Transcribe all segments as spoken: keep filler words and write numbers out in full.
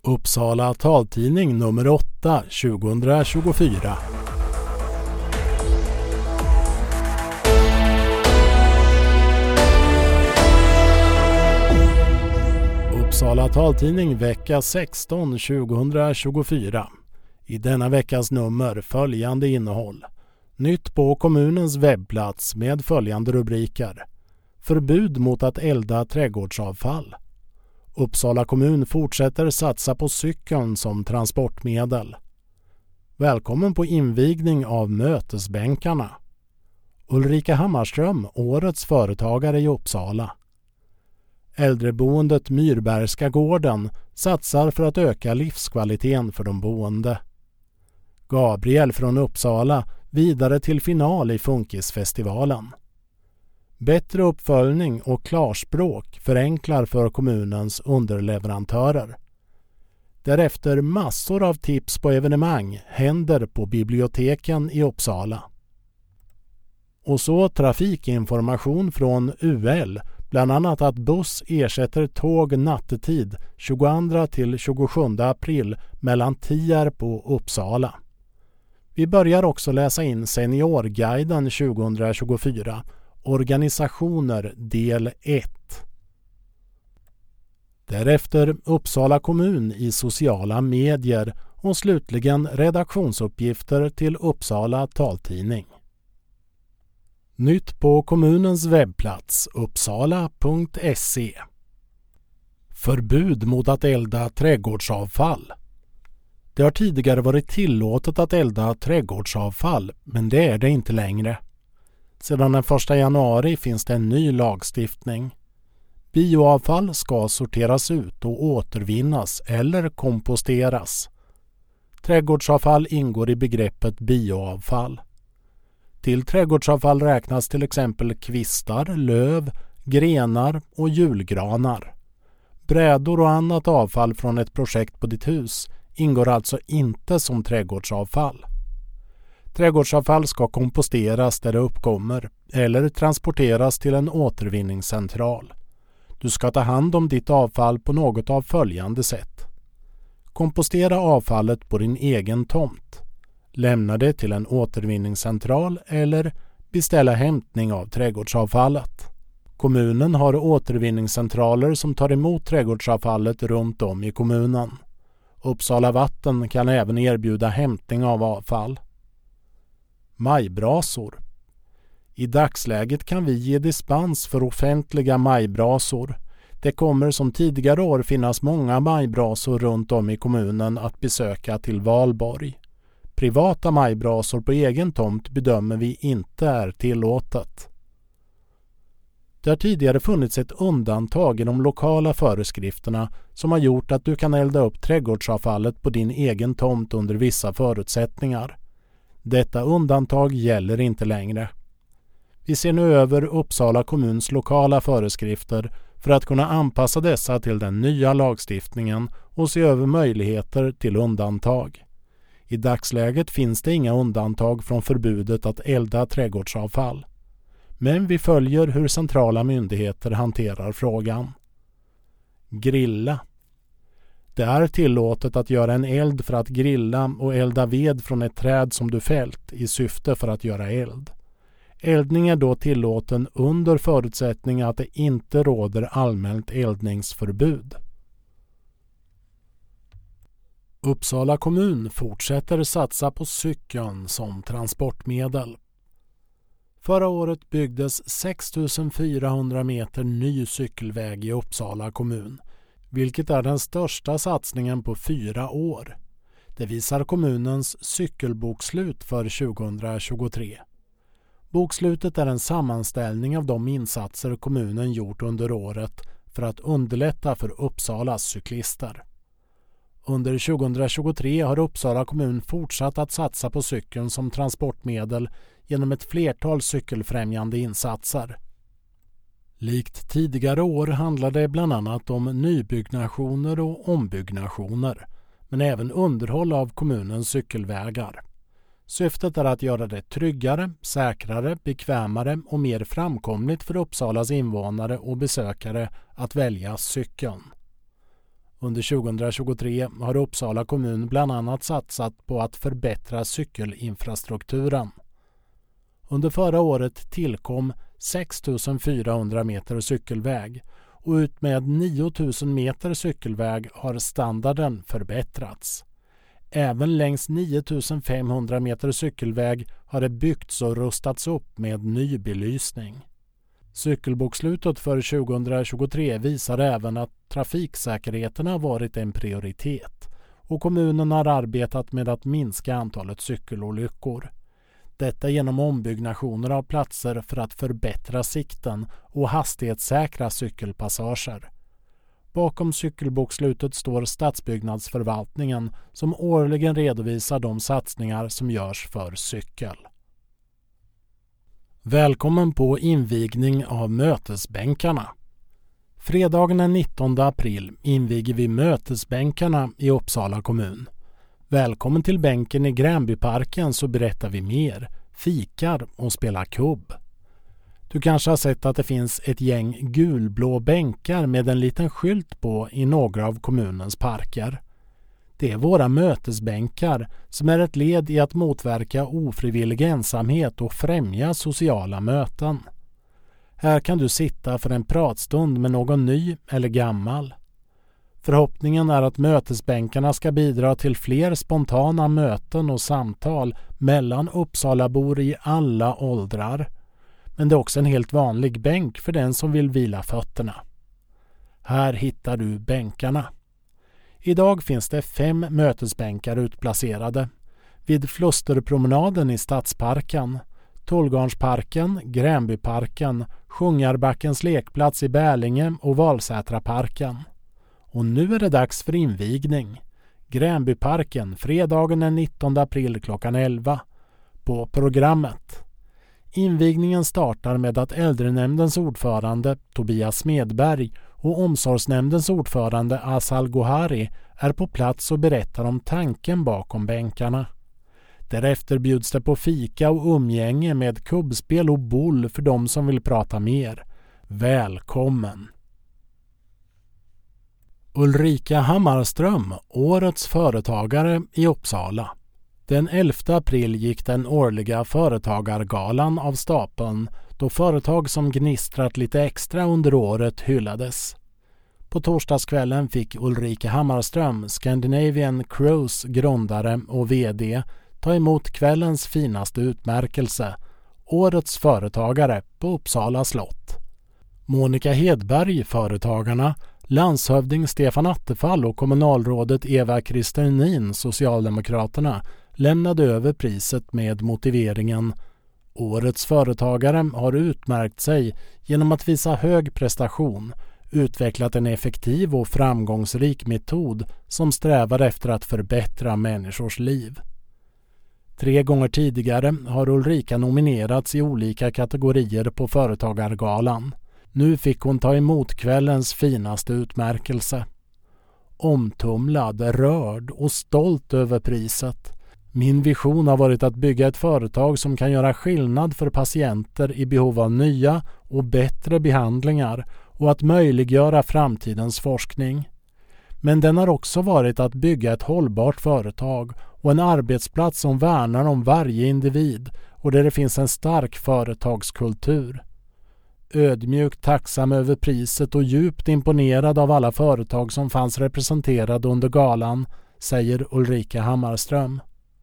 Uppsala taltidning nummer åtta tjugohundratjugofyra. Uppsala taltidning vecka sexton tjugohundratjugofyra. I denna veckas nummer följande innehåll. Nytt på kommunens webbplats med följande rubriker. Förbud mot att elda trädgårdsavfall. Uppsala kommun fortsätter satsa på cykeln som transportmedel. Välkommen på invigning av mötesbänkarna. Ulrika Hammarström, årets företagare i Uppsala. Äldreboendet Myrbergska gården satsar för att öka livskvaliteten för de boende. Gabriel från Uppsala vidare till final i Funkisfestivalen. Bättre uppföljning och klarspråk förenklar för kommunens underleverantörer. Därefter massor av tips på evenemang händer på biblioteken i Uppsala. Och så trafikinformation från U L, bland annat att buss ersätter tåg nattetid tjugoandra till tjugosjunde april mellan Tierp och Uppsala. Vi börjar också läsa in Seniorguiden tjugohundratjugofyra, organisationer del ett. Därefter Uppsala kommun i sociala medier och slutligen redaktionsuppgifter till Uppsala taltidning. Nytt på kommunens webbplats uppsala punkt se. Förbud mot att elda trädgårdsavfall. Det har tidigare varit tillåtet att elda trädgårdsavfall, men det är det inte längre. Sedan den första januari finns det en ny lagstiftning. Bioavfall ska sorteras ut och återvinnas eller komposteras. Trädgårdsavfall ingår i begreppet bioavfall. Till trädgårdsavfall räknas till exempel kvistar, löv, grenar och julgranar. Brädor och annat avfall från ett projekt på ditt hus ingår alltså inte som trädgårdsavfall. Trädgårdsavfall ska komposteras där det uppkommer eller transporteras till en återvinningscentral. Du ska ta hand om ditt avfall på något av följande sätt. Kompostera avfallet på din egen tomt. Lämna det till en återvinningscentral eller beställa hämtning av trädgårdsavfallet. Kommunen har återvinningscentraler som tar emot trädgårdsavfallet runt om i kommunen. Uppsala Vatten kan även erbjuda hämtning av avfall. Majbrasor. I dagsläget kan vi ge dispens för offentliga majbrasor. Det kommer som tidigare år finnas många majbrasor runt om i kommunen att besöka till valborg. Privata majbrasor på egen tomt bedömer vi inte är tillåtet. Det har tidigare funnits ett undantag i de lokala föreskrifterna som har gjort att du kan elda upp trädgårdsavfallet på din egen tomt under vissa förutsättningar. Detta undantag gäller inte längre. Vi ser nu över Uppsala kommuns lokala föreskrifter för att kunna anpassa dessa till den nya lagstiftningen och se över möjligheter till undantag. I dagsläget finns det inga undantag från förbudet att elda trädgårdsavfall. Men vi följer hur centrala myndigheter hanterar frågan. Grilla. Det är tillåtet att göra en eld för att grilla och elda ved från ett träd som du fällt i syfte för att göra eld. Eldning är då tillåten under förutsättning att det inte råder allmänt eldningsförbud. Uppsala kommun fortsätter satsa på cykeln som transportmedel. Förra året byggdes sex tusen fyrahundra meter ny cykelväg i Uppsala kommun, vilket är den största satsningen på fyra år. Det visar kommunens cykelbokslut för tjugohundratjugotre. Bokslutet är en sammanställning av de insatser kommunen gjort under året för att underlätta för Uppsalas cyklister. Under tjugohundratjugotre har Uppsala kommun fortsatt att satsa på cykeln som transportmedel genom ett flertal cykelfrämjande insatser. Likt tidigare år handlar det bland annat om nybyggnationer och ombyggnationer, men även underhåll av kommunens cykelvägar. Syftet är att göra det tryggare, säkrare, bekvämare och mer framkomligt för Uppsalas invånare och besökare att välja cykeln. Under tjugohundratjugotre har Uppsala kommun bland annat satsat på att förbättra cykelinfrastrukturen. Under förra året tillkom sex tusen fyrahundra meter cykelväg och utmed nio tusen meter cykelväg har standarden förbättrats. Även längs nio tusen femhundra meter cykelväg har det byggts och rustats upp med ny belysning. Cykelbokslutet för tjugohundratjugotre visar även att trafiksäkerheten har varit en prioritet och kommunen har arbetat med att minska antalet cykelolyckor. Detta genom ombyggnationer av platser för att förbättra sikten och hastighetssäkra cykelpassager. Bakom cykelbokslutet står Stadsbyggnadsförvaltningen som årligen redovisar de satsningar som görs för cykel. Välkommen på invigning av mötesbänkarna. Fredagen den nittonde april inviger vi mötesbänkarna i Uppsala kommun. Välkommen till bänken i Gränbyparken så berättar vi mer, fikar och spelar kubb. Du kanske har sett att det finns ett gäng gulblå bänkar med en liten skylt på i några av kommunens parker. Det är våra mötesbänkar som är ett led i att motverka ofrivillig ensamhet och främja sociala möten. Här kan du sitta för en pratstund med någon ny eller gammal. Förhoppningen är att mötesbänkarna ska bidra till fler spontana möten och samtal mellan Uppsalabor i alla åldrar. Men det är också en helt vanlig bänk för den som vill vila fötterna. Här hittar du bänkarna. Idag finns det fem mötesbänkar utplacerade. Vid Flusterpromenaden i Stadsparken, Tullgarnsparken, Gränbyparken, Sjungarbackens lekplats i Bärlinge och Valsätraparken. Och nu är det dags för invigning. Gränbyparken, fredagen den nittonde april klockan elva. På programmet. Invigningen startar med att äldrenämndens ordförande Tobias Smedberg och omsorgsnämndens ordförande Asal Gohari är på plats och berättar om tanken bakom bänkarna. Därefter bjuds det på fika och umgänge med kubbspel och boll för de som vill prata mer. Välkommen! Ulrika Hammarström, årets företagare i Uppsala. Den elfte april gick den årliga företagargalan av stapeln då företag som gnistrat lite extra under året hyllades. På torsdagskvällen fick Ulrika Hammarström, Scandinavian Cruise grundare och vd, ta emot kvällens finaste utmärkelse, årets företagare på Uppsala slott. Monica Hedberg, företagarna, landshövding Stefan Attefall och kommunalrådet Eva Kristernin, Socialdemokraterna, lämnade över priset med motiveringen: årets företagare har utmärkt sig genom att visa hög prestation, utvecklat en effektiv och framgångsrik metod som strävar efter att förbättra människors liv. Tre gånger tidigare har Ulrika nominerats i olika kategorier på Företagargalan. Nu fick hon ta emot kvällens finaste utmärkelse. Omtumlad, rörd och stolt över priset. Min vision har varit att bygga ett företag som kan göra skillnad för patienter i behov av nya och bättre behandlingar och att möjliggöra framtidens forskning. Men den har också varit att bygga ett hållbart företag och en arbetsplats som värnar om varje individ och där det finns en stark företagskultur. Ödmjukt tacksam över priset och djupt imponerad av alla företag som fanns representerade under galan, säger Ulrika Hammarström.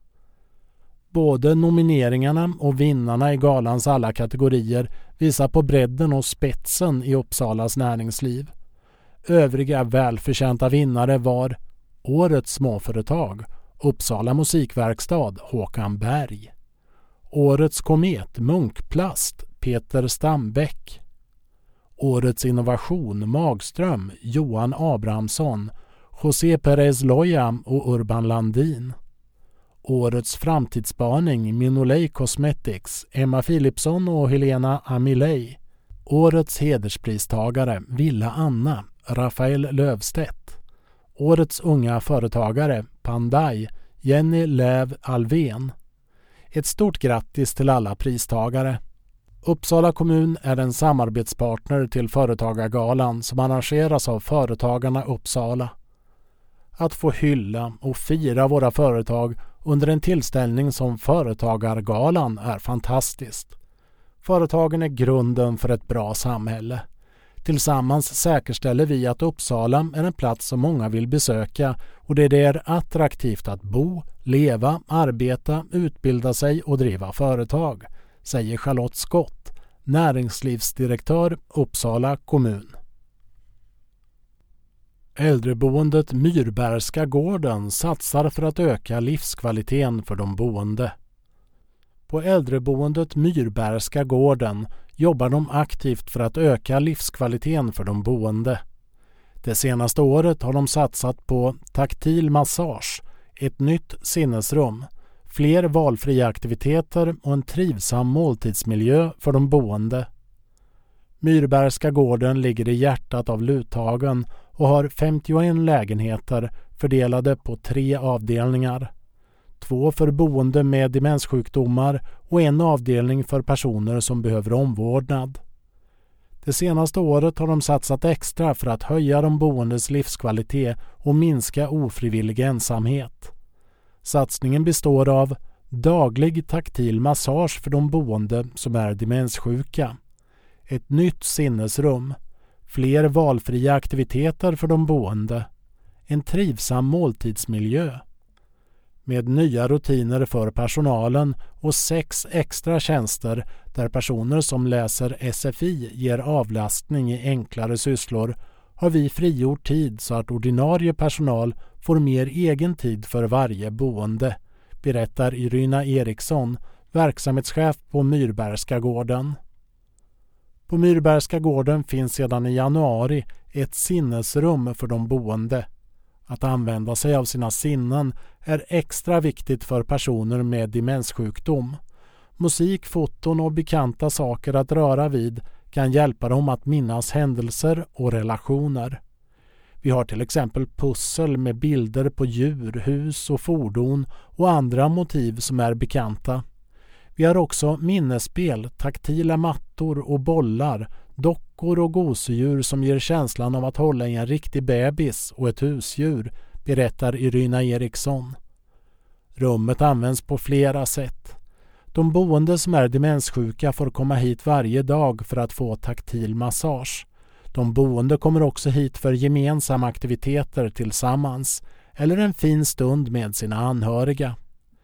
Både nomineringarna och vinnarna i galans alla kategorier visar på bredden och spetsen i Uppsalas näringsliv. Övriga välförtjänta vinnare var Årets småföretag, Uppsala musikverkstad, Håkan Berg. Årets komet, Munkplast, Peter Stambäck. Årets innovation, Magström, Johan Abrahamsson, José Perez Loya och Urban Landin. Årets framtidsspaning, Minolay Cosmetics, Emma Philipsson och Helena Amiley. Årets hederspristagare, Villa Anna, Rafael Lövstedt. Årets unga företagare, Pandai, Jenny Löv Alven. Ett stort grattis till alla pristagare. Uppsala kommun är en samarbetspartner till Företagargalan som arrangeras av Företagarna Uppsala. att få hylla och fira våra företag under en tillställning som Företagargalan är fantastiskt. Företagen är grunden för ett bra samhälle. Tillsammans säkerställer vi att Uppsala är en plats som många vill besöka och där det är attraktivt att bo, leva, arbeta, utbilda sig och driva företag, säger Charlotte Skott, näringslivsdirektör Uppsala kommun. Äldreboendet Myrbergska gården satsar för att öka livskvaliteten för de boende. På äldreboendet Myrbergska gården jobbar de aktivt för att öka livskvaliteten för de boende. Det senaste året har de satsat på taktil massage, ett nytt sinnesrum, fler valfria aktiviteter och en trivsam måltidsmiljö för de boende. Myrbergska gården ligger i hjärtat av Luthagen och har femtioett lägenheter fördelade på tre avdelningar. Två för boende med demenssjukdomar och en avdelning för personer som behöver omvårdnad. Det senaste året har de satsat extra för att höja de boendes livskvalitet och minska ofrivillig ensamhet. Satsningen består av daglig taktil massage för de boende som är demenssjuka, ett nytt sinnesrum, fler valfria aktiviteter för de boende, en trivsam måltidsmiljö. Med nya rutiner för personalen och sex extra tjänster där personer som läser S F I ger avlastning i enklare sysslor har vi frigjort tid så att ordinarie personal får mer egen tid för varje boende, berättar Irina Eriksson, verksamhetschef på Myrbergska gården. På Myrbergska gården finns sedan i januari ett sinnesrum för de boende. Att använda sig av sina sinnen är extra viktigt för personer med demenssjukdom. Musik, foton och bekanta saker att röra vid kan hjälpa dem att minnas händelser och relationer. Vi har till exempel pussel med bilder på djur, hus och fordon och andra motiv som är bekanta. Vi har också minnesspel, taktila mattor och bollar, dockor och gosedjur som ger känslan av att hålla i en riktig bebis och ett husdjur, berättar Irina Eriksson. Rummet används på flera sätt. De boende som är demenssjuka får komma hit varje dag för att få taktil massage. De boende kommer också hit för gemensamma aktiviteter tillsammans eller en fin stund med sina anhöriga.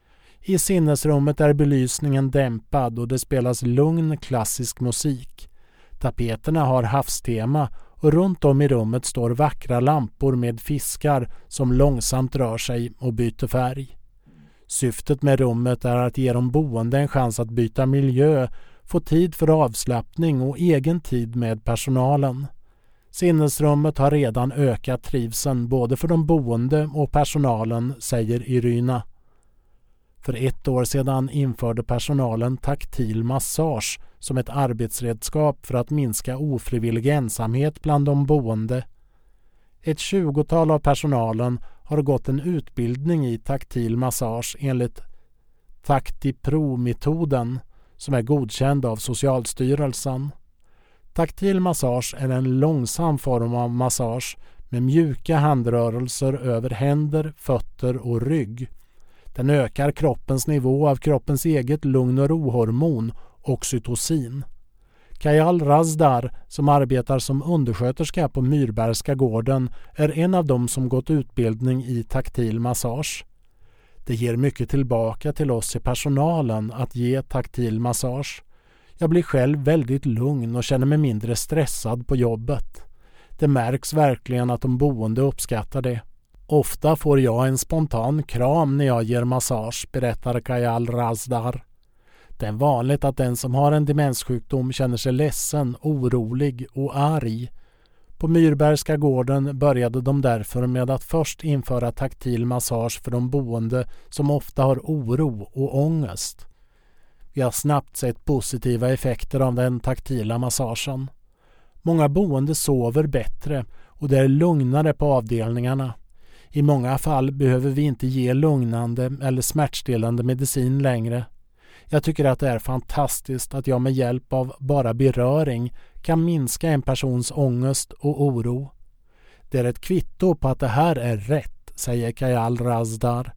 I sinnesrummet är belysningen dämpad och det spelas lugn klassisk musik. Tapeterna har havstema och runt om i rummet står vackra lampor med fiskar som långsamt rör sig och byter färg. Syftet med rummet är att ge de boende en chans att byta miljö, få tid för avslappning och egen tid med personalen. Sinnesrummet har redan ökat trivseln både för de boende och personalen, säger Irina. För ett år sedan införde personalen taktil massage som ett arbetsredskap för att minska ofrivillig ensamhet bland de boende. Ett tjugotal av personalen har gått en utbildning i taktil massage enligt TaktiPro-metoden som är godkänd av Socialstyrelsen. Taktil massage är en långsam form av massage med mjuka handrörelser över händer, fötter och rygg. Den ökar kroppens nivå av kroppens eget lugn- och rohormon, oxytocin. Kajal Razdar, som arbetar som undersköterska på Myrbergska gården, är en av dem som gått utbildning i taktil massage. Det ger mycket tillbaka till oss i personalen att ge taktil massage. Jag blir själv väldigt lugn och känner mig mindre stressad på jobbet. Det märks verkligen att de boende uppskattar det. Ofta får jag en spontan kram när jag ger massage, berättar Kajal Razdar. Det är vanligt att den som har en demenssjukdom känner sig ledsen, orolig och arg. På Myrbergska gården började de därför med att först införa taktil massage för de boende som ofta har oro och ångest. Vi har snabbt sett positiva effekter av den taktila massagen. Många boende sover bättre och det är lugnare på avdelningarna. I många fall behöver vi inte ge lugnande eller smärtstillande medicin längre. Jag tycker att det är fantastiskt att jag med hjälp av bara beröring kan minska en persons ångest och oro. Det är ett kvitto på att det här är rätt, säger Kajal Razdar.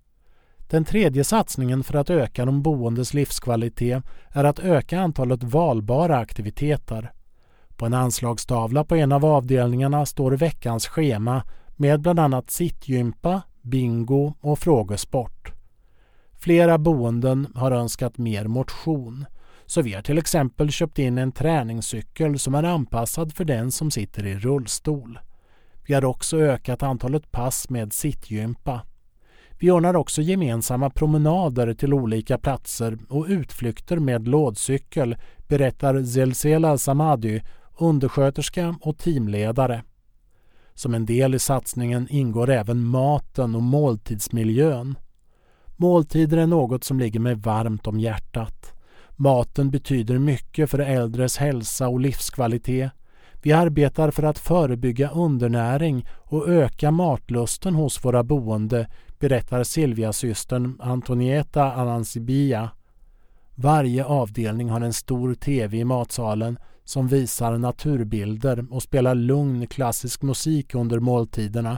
Den tredje satsningen för att öka de boendes livskvalitet är att öka antalet valbara aktiviteter. På en anslagstavla på en av avdelningarna står veckans schema med bland annat sittgympa, bingo och frågesport. Flera boenden har önskat mer motion, så vi har till exempel köpt in en träningscykel som är anpassad för den som sitter i rullstol. Vi har också ökat antalet pass med sittgympa. Vi ordnar också gemensamma promenader till olika platser och utflykter med lådcykel, berättar Zelzela Samadi, undersköterska och teamledare. Som en del i satsningen ingår även maten och måltidsmiljön. Måltider är något som ligger mig varmt om hjärtat. Maten betyder mycket för äldres hälsa och livskvalitet. Vi arbetar för att förebygga undernäring och öka matlusten hos våra boende, berättar Silvia-systern Antonieta Anansibia. Varje avdelning har en stor tv i matsalen som visar naturbilder och spelar lugn klassisk musik under måltiderna.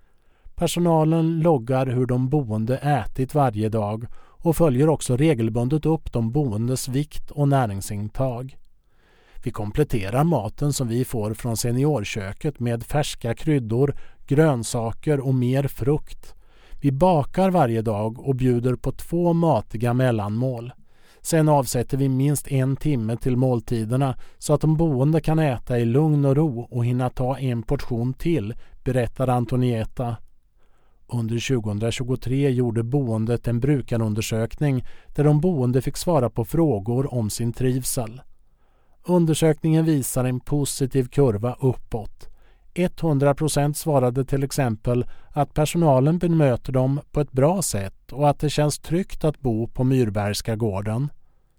Personalen loggar hur de boende ätit varje dag och följer också regelbundet upp de boendes vikt och näringsintag. Vi kompletterar maten som vi får från seniorköket med färska kryddor, grönsaker och mer frukt. Vi bakar varje dag och bjuder på två matiga mellanmål. Sen avsätter vi minst en timme till måltiderna så att de boende kan äta i lugn och ro och hinna ta en portion till, berättar Antonieta. Under tjugohundratjugotre gjorde boendet en brukarundersökning där de boende fick svara på frågor om sin trivsel. Undersökningen visar en positiv kurva uppåt. hundra procent svarade till exempel att personalen bemöter dem på ett bra sätt och att det känns tryggt att bo på Myrbergska gården.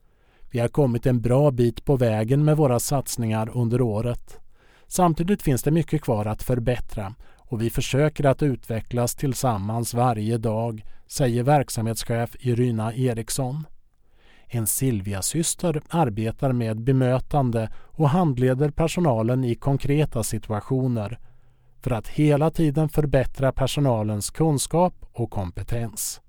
Vi har kommit en bra bit på vägen med våra satsningar under året. Samtidigt finns det mycket kvar att förbättra och vi försöker att utvecklas tillsammans varje dag, säger verksamhetschef Irina Eriksson. En Silvia-syster arbetar med bemötande och handleder personalen i konkreta situationer för att hela tiden förbättra personalens kunskap och kompetens.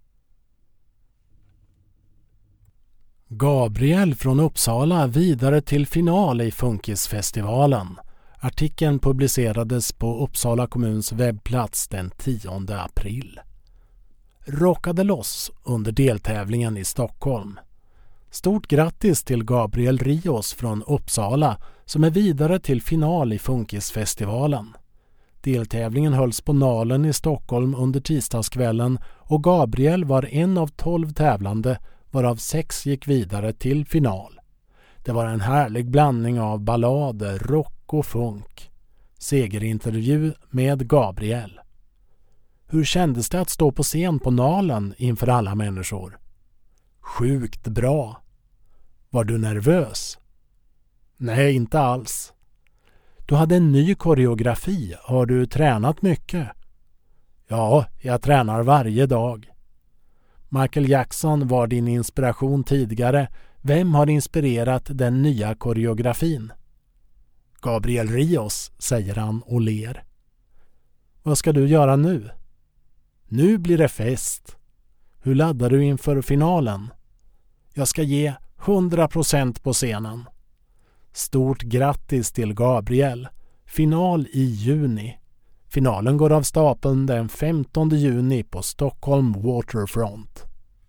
Gabriel från Uppsala vidare till final i Funkisfestivalen. Artikeln publicerades på Uppsala kommuns webbplats den tionde april. Rockade loss under deltävlingen i Stockholm. Stort grattis till Gabriel Rios från Uppsala som är vidare till final i Funkisfestivalen. Deltävlingen hölls på Nalen i Stockholm under tisdagskvällen och Gabriel var en av tolv tävlande varav sex gick vidare till final. Det var en härlig blandning av ballader, rock och funk. Segerintervju med Gabriel. Hur kändes det att stå på scen på Nalen inför alla människor? Sjukt bra. Var du nervös? Nej, inte alls. Du hade en ny koreografi. Har du tränat mycket? Ja, jag tränar varje dag. Michael Jackson var din inspiration tidigare. Vem har inspirerat den nya koreografin? Gabriel Rios, säger han och ler. Vad ska du göra nu? Nu blir det fest. Hur laddar du inför finalen? Jag ska ge hundra procent på scenen. Stort grattis till Gabriel. Final i juni. Finalen går av stapeln den femtonde juni på Stockholm Waterfront.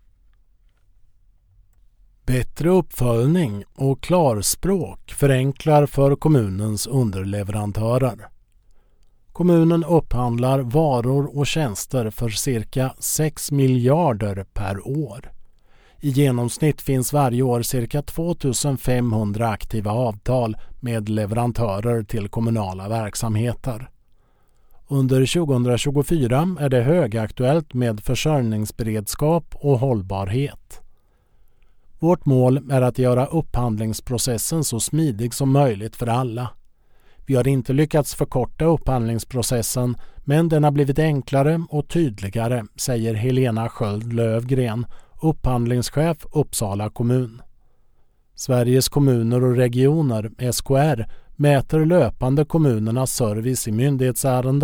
Bättre uppföljning och klarspråk förenklar för kommunens underleverantörer. Kommunen upphandlar varor och tjänster för cirka sex miljarder per år. I genomsnitt finns varje år cirka tvåtusen femhundra aktiva avtal med leverantörer till kommunala verksamheter. Under tjugohundratjugofyra är det högaktuellt med försörjningsberedskap och hållbarhet. Vårt mål är att göra upphandlingsprocessen så smidig som möjligt för alla. Vi har inte lyckats förkorta upphandlingsprocessen, men den har blivit enklare och tydligare, säger Helena Sköld Lövgren, upphandlingschef Uppsala kommun. Sveriges kommuner och regioner, S K R, mäter löpande kommunernas service i myndighetsärenden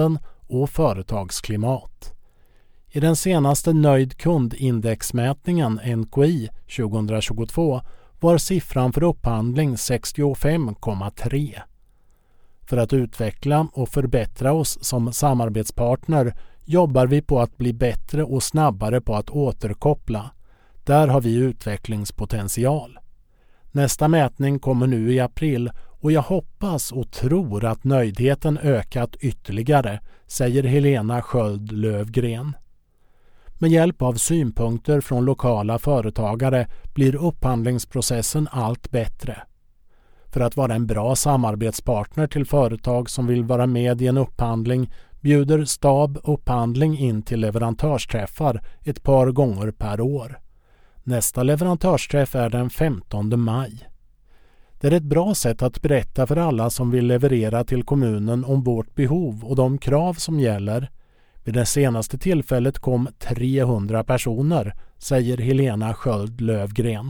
och företagsklimat. I den senaste nöjd kundindexmätningen N K I tjugohundratjugotvå var siffran för upphandling sextiofem komma tre. För att utveckla och förbättra oss som samarbetspartner jobbar vi på att bli bättre och snabbare på att återkoppla. Där har vi utvecklingspotential. Nästa mätning kommer nu i april och jag hoppas och tror att nöjdheten ökat ytterligare, säger Helena Sköld Lövgren. Med hjälp av synpunkter från lokala företagare blir upphandlingsprocessen allt bättre. För att vara en bra samarbetspartner till företag som vill vara med i en upphandling bjuder Stab Upphandling in till leverantörsträffar ett par gånger per år. Nästa leverantörsträff är den femtonde maj. Det är ett bra sätt att berätta för alla som vill leverera till kommunen om vårt behov och de krav som gäller. Vid det senaste tillfället kom trehundra personer, säger Helena Sköld Lövgren.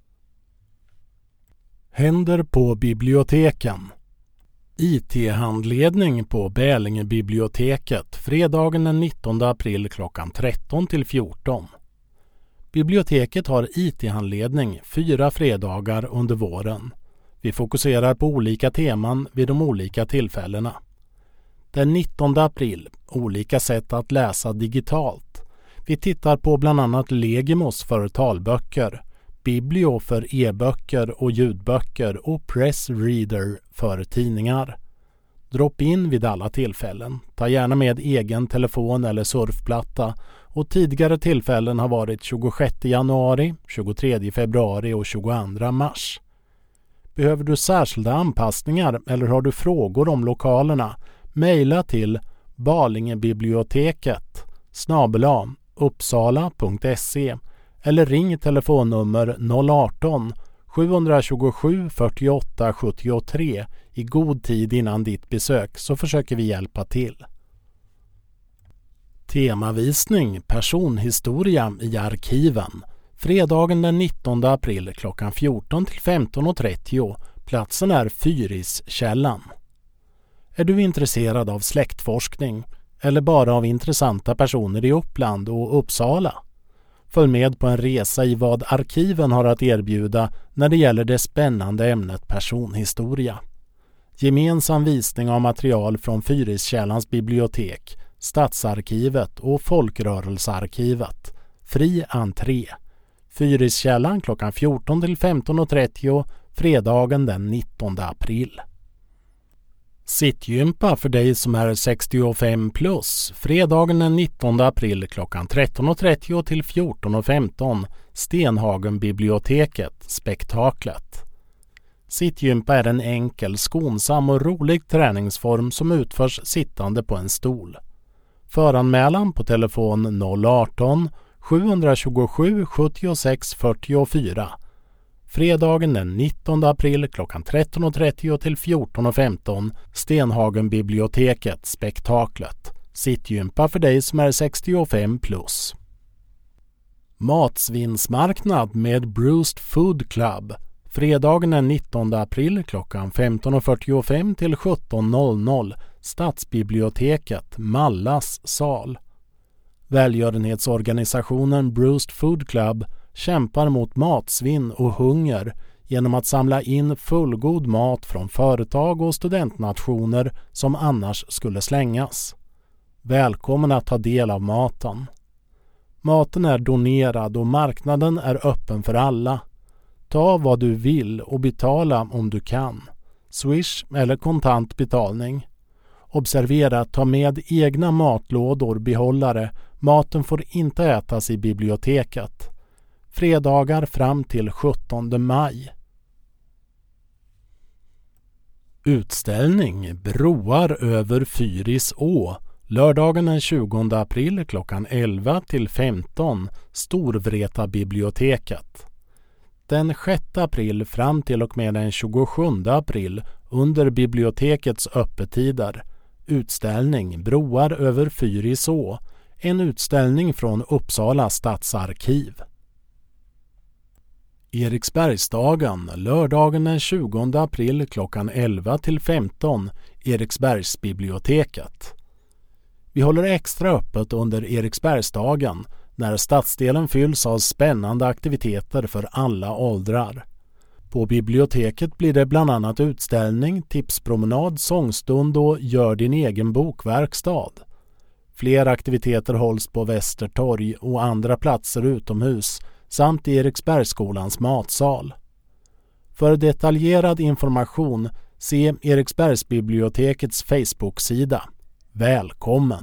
Händer på biblioteken. I T-handledning på Bälingebiblioteket fredagen den nittonde april klockan tretton till fjorton. Biblioteket har I T-handledning fyra fredagar under våren. Vi fokuserar på olika teman vid de olika tillfällena. Den nittonde april, olika sätt att läsa digitalt. Vi tittar på bland annat Legimos för talböcker, Biblio för e-böcker och ljudböcker och Pressreader för tidningar. Drop in vid alla tillfällen. Ta gärna med egen telefon eller surfplatta och tidigare tillfällen har varit tjugosjätte januari, tjugotredje februari och tjugoandra mars. Behöver du särskilda anpassningar eller har du frågor om lokalerna? Mejla till balingebiblioteket snabel-a uppsala punkt se eller ring telefonnummer noll arton sjuhundratjugosju fyrtioåtta sjuttiotre i god tid innan ditt besök så försöker vi hjälpa till. Temavisning personhistoria i arkiven. Fredagen den nittonde april klockan fjorton till femton och trettio. Platsen är Fyriskällan. Är du intresserad av släktforskning eller bara av intressanta personer i Uppland och Uppsala? Följ med på en resa i vad arkiven har att erbjuda när det gäller det spännande ämnet personhistoria. Gemensam visning av material från Fyriskällans bibliotek, Stadsarkivet och Folkrörelsearkivet. Fri entré. Fyriskällan klockan fjorton till femton och trettio fredagen den nittonde april. Sittgympa för dig som är sextiofem plus. Fredagen den nittonde april klockan tretton och trettio till fjorton och femton. Stenhagen biblioteket, spektaklet. Sittgympa är en enkel, skonsam och rolig träningsform som utförs sittande på en stol. Föranmälan på telefon noll arton sjuhundratjugosju sjuttiosex fyrtiofyra. Fredagen den nittonde april klockan tretton och trettio till fjorton och femton. Stenhagen biblioteket, spektaklet. Sittgympa för dig som är sextiofem plus. Matsvinnsmarknad med Bruce Food Club. Fredagen den nittonde april klockan femton och fyrtiofem till sjutton noll noll. Stadsbiblioteket, Mallas sal. Välgörenhetsorganisationen Bruce Food Club kämpar mot matsvinn och hunger genom att samla in fullgod mat från företag och studentnationer som annars skulle slängas. Välkommen att ta del av maten. Maten är donerad och marknaden är öppen för alla. Ta vad du vill och betala om du kan. Swish eller kontant betalning. Observera att ta med egna matlådor, behållare. Maten får inte ätas i biblioteket. Fredagar fram till sjuttonde maj. Utställning Broar över Fyriså. Lördagen den tjugonde april klockan elva till femton. Storvreta biblioteket. Den sjätte april fram till och med den tjugosjunde april under bibliotekets öppettider. Utställning Broar över Fyriså. En utställning från Uppsala stadsarkiv. Eriksbergsdagen, lördagen den tjugonde april klockan elva till femton, Eriksbergsbiblioteket. Vi håller extra öppet under Eriksbergsdagen när stadsdelen fylls av spännande aktiviteter för alla åldrar. På biblioteket blir det bland annat utställning, tipspromenad, sångstund och gör din egen bokverkstad. Fler aktiviteter hålls på Västertorg och andra platser utomhus samt i Eriksbergsskolans matsal. För detaljerad information se Eriksbergsbibliotekets Facebook-sida. Välkommen!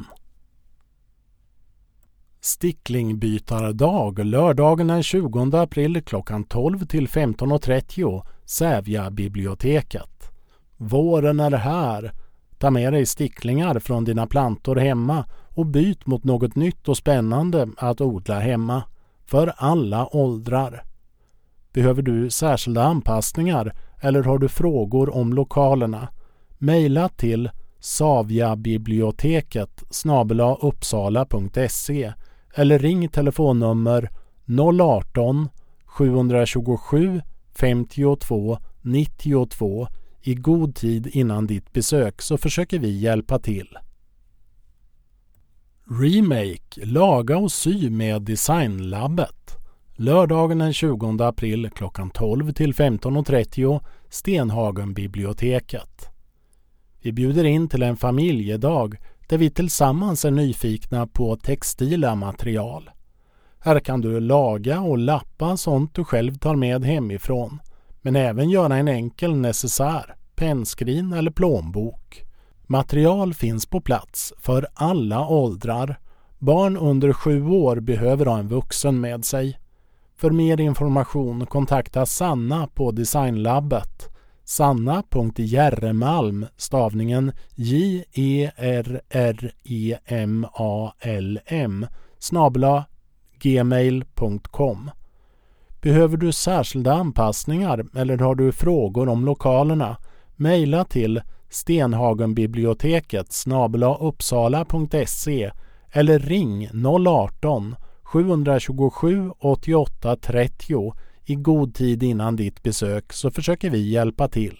Stickling-bytardag lördagen den tjugonde april klockan tolv till femton och trettio, Sävja biblioteket. Våren är här. Ta med dig sticklingar från dina plantor hemma och byt mot något nytt och spännande att odla hemma. För alla åldrar. Behöver du särskilda anpassningar eller har du frågor om lokalerna? Maila till savjabiblioteket snabel-a uppsala punkt se eller ring telefonnummer noll arton sjuhundratjugosju femtiotvå nittiotvå i god tid innan ditt besök, så försöker vi hjälpa till. Remake, laga och sy med Designlabbet. Lördagen den tjugonde april klockan tolv till femton och trettio, Stenhagen biblioteket. Vi bjuder in till en familjedag där vi tillsammans är nyfikna på textila material. Här kan du laga och lappa sånt du själv tar med hemifrån, men även göra en enkel necessär, pennskrin eller plånbok. Material finns på plats för alla åldrar. Barn under sju år behöver ha en vuxen med sig. För mer information kontakta Sanna på Designlabbet. sanna punkt jerremalm, stavningen J E R R E M A L M, snabel-a gmail punkt com. Behöver du särskilda anpassningar eller har du frågor om lokalerna? Maila till stenhagenbiblioteket snabel-a uppsala punkt se eller ring noll arton sjuhundratjugosju åttioåtta trettio i god tid innan ditt besök, så försöker vi hjälpa till.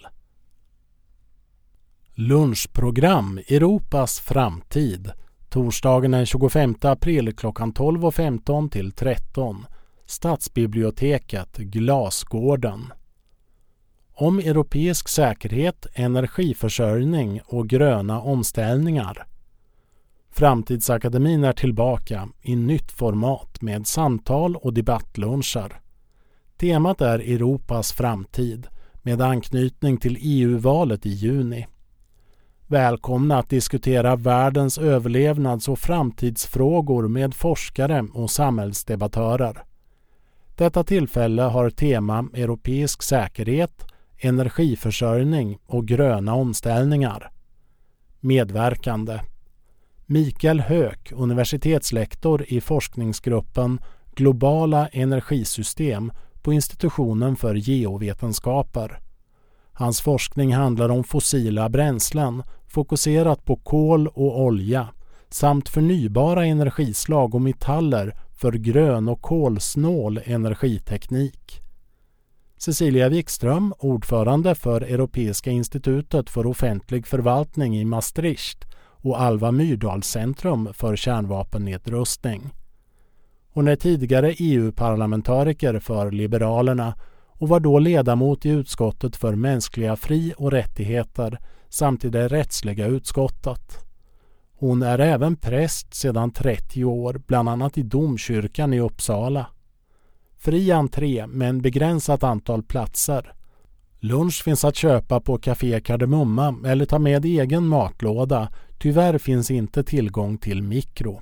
Lunchprogram Europas framtid. Torsdagen den tjugofemte april klockan tolv och femton till tretton. Stadsbiblioteket Glasgården. Om europeisk säkerhet, energiförsörjning och gröna omställningar. Framtidsakademin är tillbaka i nytt format med samtal och debattluncher. Temat är Europas framtid med anknytning till E U-valet i juni. Välkomna att diskutera världens överlevnads- och framtidsfrågor med forskare och samhällsdebattörer. Detta tillfälle har tema europeisk säkerhet, energiförsörjning och gröna omställningar. Medverkande: Mikael Höök, universitetslektor i forskningsgruppen Globala energisystem på Institutionen för geovetenskaper. Hans forskning handlar om fossila bränslen, fokuserat på kol och olja, samt förnybara energislag och metaller för grön- och kolsnål energiteknik. Cecilia Wikström, ordförande för Europeiska institutet för offentlig förvaltning i Maastricht och Alva Myrdal Centrum för kärnvapennedrustning. Hon är tidigare E U-parlamentariker för Liberalerna och var då ledamot i utskottet för mänskliga fri- och rättigheter samt i det rättsliga utskottet. Hon är även präst sedan trettio år, bland annat i domkyrkan i Uppsala. Fri entré med en begränsat antal platser. Lunch finns att köpa på Café Kardemumma eller ta med egen matlåda. Tyvärr finns inte tillgång till mikro.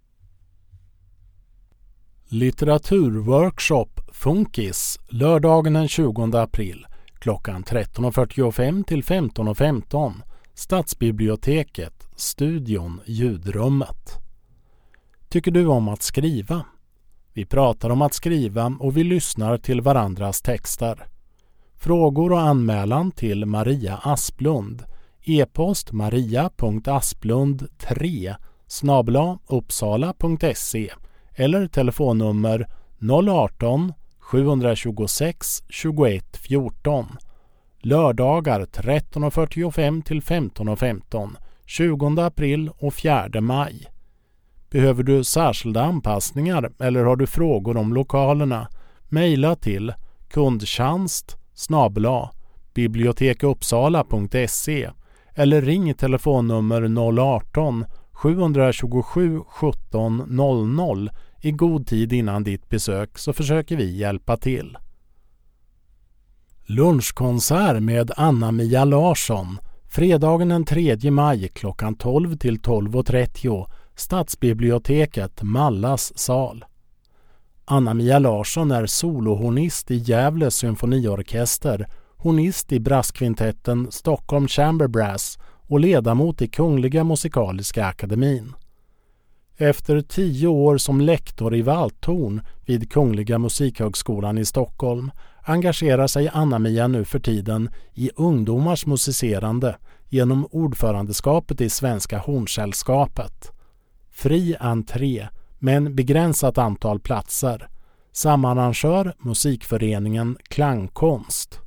Litteraturworkshop Funkis lördagen den tjugonde april klockan tretton och fyrtiofem till femton och femton. Stadsbiblioteket, studion, ljudrummet. Tycker du om att skriva? Vi pratar om att skriva och vi lyssnar till varandras texter. Frågor och anmälan till Maria Asplund. E-post maria punkt asplund tre snabel-a uppsala punkt se eller telefonnummer noll arton sjuhundratjugosex tjugoett fjorton. Lördagar tretton och fyrtiofem till femton och femton. tjugonde april och fjärde maj. Behöver du särskilda anpassningar eller har du frågor om lokalerna? Mejla till kundtjänst snabel-a biblioteksuppsala punkt se eller ring telefonnummer noll ett åtta sju två sju sjutton noll noll i god tid innan ditt besök, så försöker vi hjälpa till. Lunchkonsert med Anna-Mia Larsson fredagen den tredje maj klockan tolv till tolv och trettio, Stadsbiblioteket, Mallas sal. Anna-Mia Larsson är solohornist i Gävle symfoniorkester, hornist i brasskvintetten Stockholm Chamber Brass och ledamot i Kungliga Musikaliska Akademin. Efter tio år som lektor i valthorn vid Kungliga Musikhögskolan i Stockholm engagerar sig Anna-Mia nu för tiden i ungdomars musicerande genom ordförandeskapet i Svenska Hornsällskapet. Fri entré, men begränsat antal platser. Samarrangör musikföreningen Klangkonst.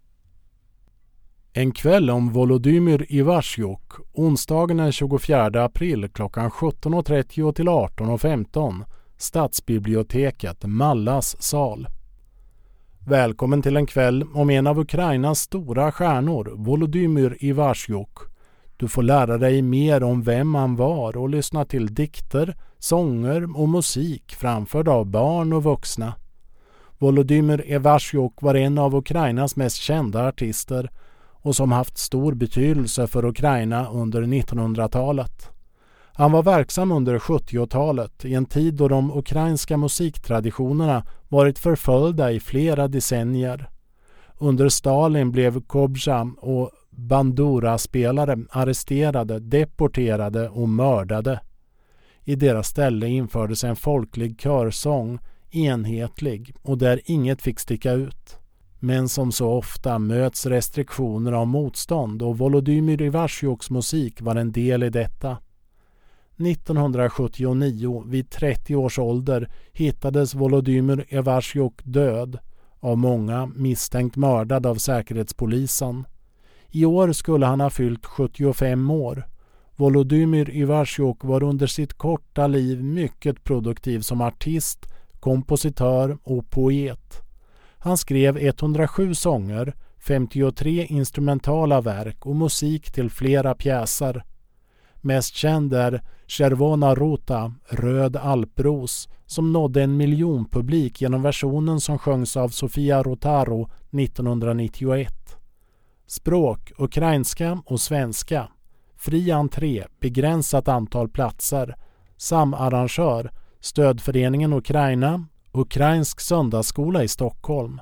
En kväll om Volodymyr Ivasjuk, onsdagen den tjugofjärde april klockan sjutton och trettio till arton och femton, Stadsbiblioteket, Mallas sal. Välkommen till en kväll om en av Ukrainas stora stjärnor, Volodymyr Ivasjuk. Du får lära dig mer om vem han var och lyssna till dikter, sånger och musik framförd av barn och vuxna. Volodymyr Ivasjuk var en av Ukrainas mest kända artister och som haft stor betydelse för Ukraina under nittonhundratalet. Han var verksam under sjuttiotalet i en tid då de ukrainska musiktraditionerna varit förföljda i flera decennier. Under Stalin blev Kobja och bandura-spelare arresterade, deporterade och mördade. I deras ställe infördes en folklig körsång, enhetlig och där inget fick sticka ut. Men som så ofta möts restriktioner av motstånd och Volodymyr Ivasjuks musik var en del i detta. nittonhundrasjuttionio, vid trettio års ålder, hittades Volodymyr Ivasjuk död, av många misstänkt mördad av säkerhetspolisen. I år skulle han ha fyllt sjuttiofem år. Volodymyr Ivasjuk var under sitt korta liv mycket produktiv som artist, kompositör och poet. Han skrev etthundrasju sånger, femtiotre instrumentala verk och musik till flera pjäser. Mest känd är Czerwona Ruta, Röd alpros, som nådde en miljon publik genom versionen som sjöngs av Sofia Rotaro nittonhundranittioett. Språk, ukrainska och svenska. Fri entré, begränsat antal platser. Samarrangör, Stödföreningen Ukraina, Ukrainsk söndagsskola i Stockholm.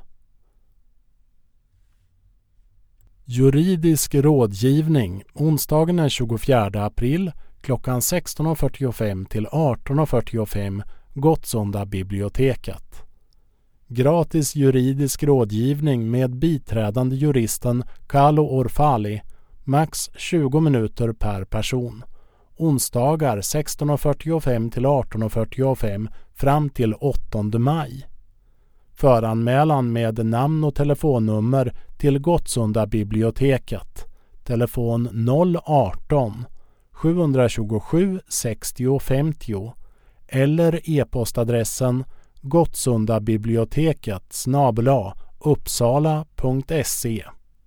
Juridisk rådgivning onsdagen den tjugofjärde april klockan sexton och fyrtiofem till arton och fyrtiofem, Gottsunda biblioteket. Gratis juridisk rådgivning med biträdande juristen Carlo Orfali, max tjugo minuter per person. Onsdagar sexton och fyrtiofem till arton och fyrtiofem fram till åttonde maj. Föranmälan med namn och telefonnummer till Gottsunda biblioteket. Telefon noll ett åtta sju två sju sextio femtio eller e-postadressen gottsundabiblioteket snabel-a uppsala punkt se.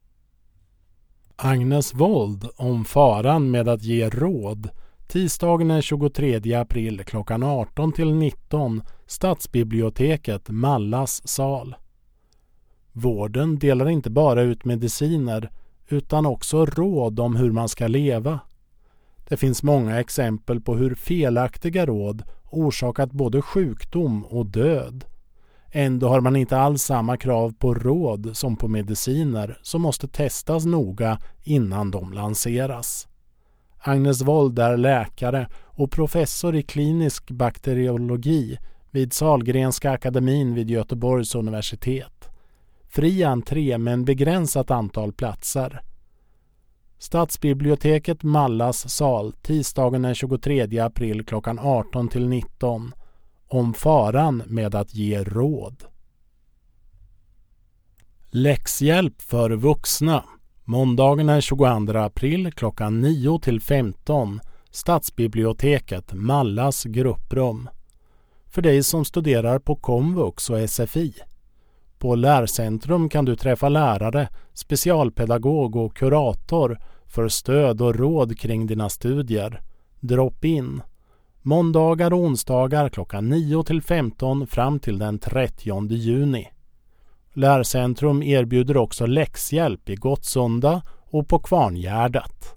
Agnes Wold om faran med att ge råd. Tisdagen den tjugotredje april klockan arton till nitton, Stadsbiblioteket, Mallas sal. Vården delar inte bara ut mediciner utan också råd om hur man ska leva. Det finns många exempel på hur felaktiga råd orsakat både sjukdom och död. Ändå har man inte alls samma krav på råd som på mediciner som måste testas noga innan de lanseras. Agnes Wold är läkare och professor i klinisk bakteriologi vid Sahlgrenska akademin vid Göteborgs universitet. Fri entré med en begränsat antal platser. Stadsbiblioteket, Mallas sal, tisdagen den tjugotredje april klockan arton till nitton. Om faran med att ge råd. Läxhjälp för vuxna. Måndagen den tjugoandra april klockan nio till femton, Stadsbiblioteket, Mallas grupprum. För dig som studerar på komvux och S F I. På Lärcentrum kan du träffa lärare, specialpedagog och kurator för stöd och råd kring dina studier. Drop in. Måndagar och onsdagar klockan nio till femton fram till den trettionde juni. Lärcentrum erbjuder också läxhjälp i Gottsunda och på Kvarngärdet.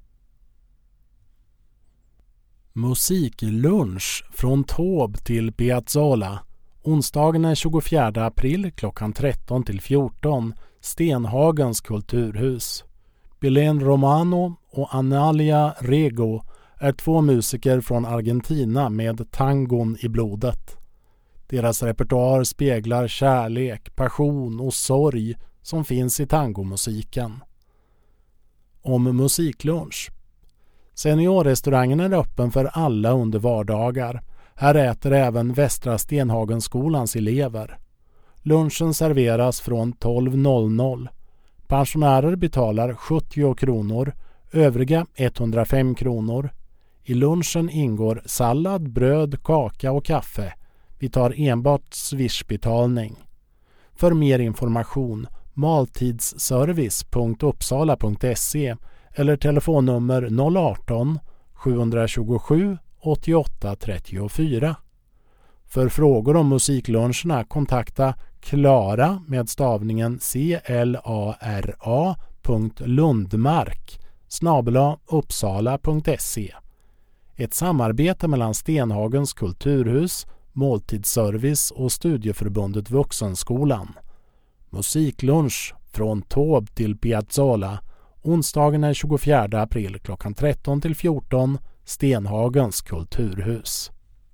Musiklunch från Taube till Piazzolla. Onsdagen den tjugofjärde april klockan tretton till fjorton, Stenhagens kulturhus. Belén Romano och Analia Rego är två musiker från Argentina med tangon i blodet. Deras repertoar speglar kärlek, passion och sorg som finns i tangomusiken. Om musiklunch. Seniorrestaurangen är öppen för alla under vardagar. Här äter även Västra Stenhagenskolans elever. Lunchen serveras från tolv noll noll. Pensionärer betalar sjuttio kronor, övriga etthundrafem kronor. I lunchen ingår sallad, bröd, kaka och kaffe. Vi tar enbart swishbetalning. För mer information maltidsservice punkt uppsala punkt se eller telefonnummer noll arton sjuhundratjugosju åttioåtta trettiofyra. För frågor om musikluncherna kontakta Klara med stavningen C L A R A punkt Lundmark snabel-a uppsala punkt se. Ett samarbete mellan Stenhagens kulturhus, Måltidsservice och Studieförbundet Vuxenskolan. Musiklunch från Taube till Piazzolla. Onsdagen den tjugofjärde april klockan tretton till fjorton, Stenhagens kulturhus.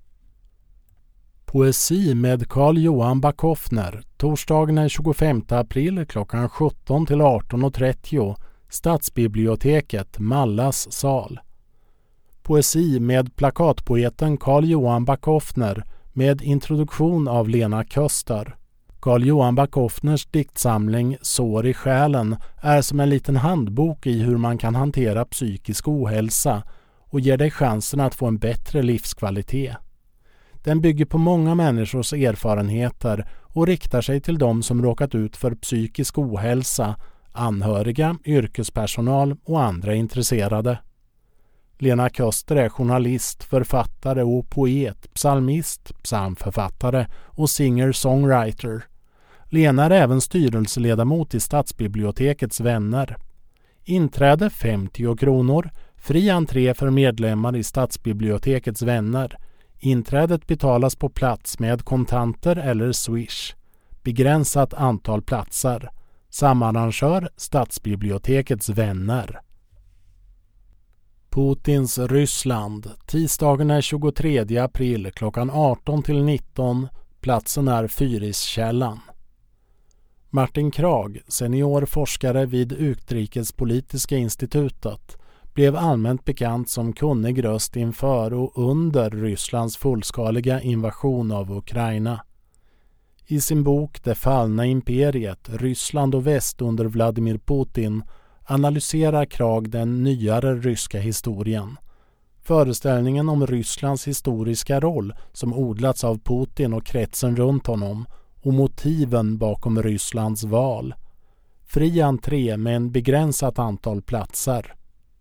Poesi med Carl Johan Backhoffner. Torsdagen den tjugofemte april klockan sjutton till arton trettio, Stadsbiblioteket, Mallas sal. Poesi med plakatpoeten Carl Johan Backhoffner med introduktion av Lena Köster. Carl Johan Backhoffners diktsamling Sår i själen är som en liten handbok i hur man kan hantera psykisk ohälsa och ger dig chansen att få en bättre livskvalitet. Den bygger på många människors erfarenheter och riktar sig till de som råkat ut för psykisk ohälsa, anhöriga, yrkespersonal och andra intresserade. Lena Köster är journalist, författare och poet, psalmist, psalmförfattare och singer-songwriter. Lena är även styrelseledamot i Stadsbibliotekets vänner. Inträde femtio kronor, fri entré för medlemmar i Stadsbibliotekets vänner. Inträdet betalas på plats med kontanter eller swish. Begränsat antal platser. Samarrangör Stadsbibliotekets vänner. Putins Ryssland. Tisdagen är tjugotredje april klockan arton till nitton. Platsen är Fyriskällan. Martin Krag, senior forskare vid Utrikespolitiska institutet, blev allmänt bekant som kunnig röst inför och under Rysslands fullskaliga invasion av Ukraina. I sin bok Det fallna imperiet, Ryssland och väst under Vladimir Putin analyserar Krag den nyare ryska historien. Föreställningen om Rysslands historiska roll som odlats av Putin och kretsen runt honom och motiven bakom Rysslands val. Fri entré med en begränsat antal platser.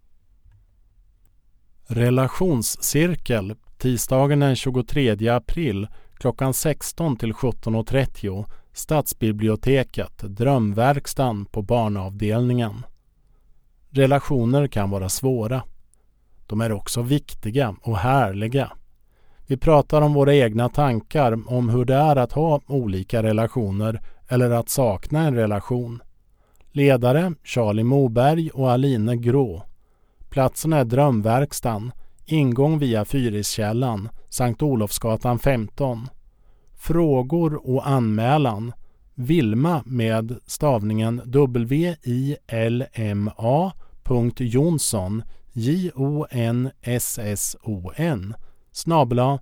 Relationscirkel. Tisdagen den tjugotredje april klockan sexton till sjutton trettio. Stadsbiblioteket, Drömverkstan på barnavdelningen. Relationer kan vara svåra. De är också viktiga och härliga. Vi pratar om våra egna tankar om hur det är att ha olika relationer eller att sakna en relation. Ledare Charlie Moberg och Aline Grå. Platsen är Drömverkstan, ingång via Fyriskällan, Sankt Olofsgatan femton. Frågor och anmälan. Vilma med stavningen W I L M A punkt Jonsson J O N S S O N snabel-a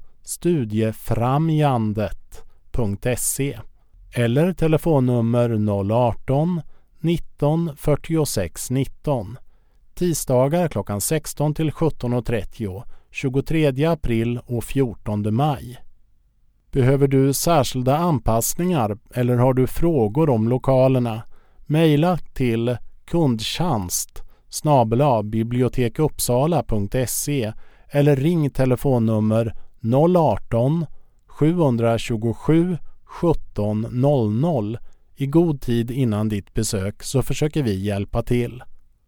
studieframjandet punkt se eller telefonnummer noll arton nitton fyrtiosex nitton. Tisdagar klockan sexton till sjutton och trettio, tjugotredje april och fjortonde maj. Behöver du särskilda anpassningar eller har du frågor om lokalerna? Mejla till kundtjänst snabel-a bibliotekuppsala punkt se eller ring telefonnummer noll arton sjuhundratjugosju sjutton noll noll i god tid innan ditt besök, så försöker vi hjälpa till.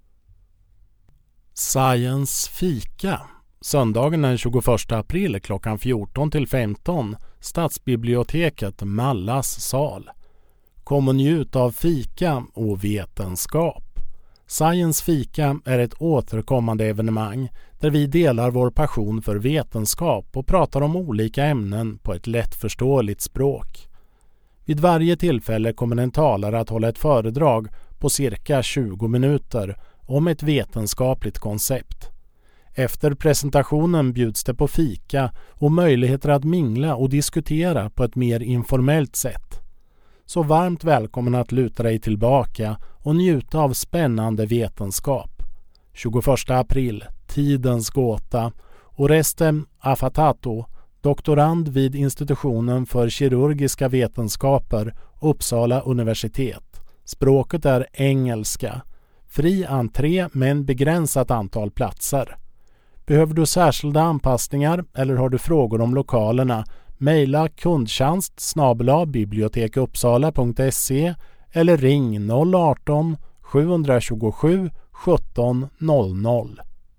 Science fika. Söndagen den tjugoförsta april klockan fjorton till femton, Stadsbiblioteket Mallas sal. Kom och njut av fika och vetenskap. Science fika är ett återkommande evenemang där vi delar vår passion för vetenskap och pratar om olika ämnen på ett lättförståeligt språk. Vid varje tillfälle kommer en talare att hålla ett föredrag på cirka tjugo minuter om ett vetenskapligt koncept. Efter presentationen bjuds det på fika och möjligheter att mingla och diskutera på ett mer informellt sätt. Så varmt välkommen att luta dig tillbaka och njuta av spännande vetenskap. tjugoförsta april, Tidens gåta, Oreste Afatato, doktorand vid institutionen för kirurgiska vetenskaper, Uppsala universitet. Språket är engelska. Fri entré men begränsat antal platser. Behöver du särskilda anpassningar eller har du frågor om lokalerna? Mejla kundtjänst snabel-a bibliotekuppsala punkt se eller ring noll arton sjuhundratjugosju sjutton noll noll.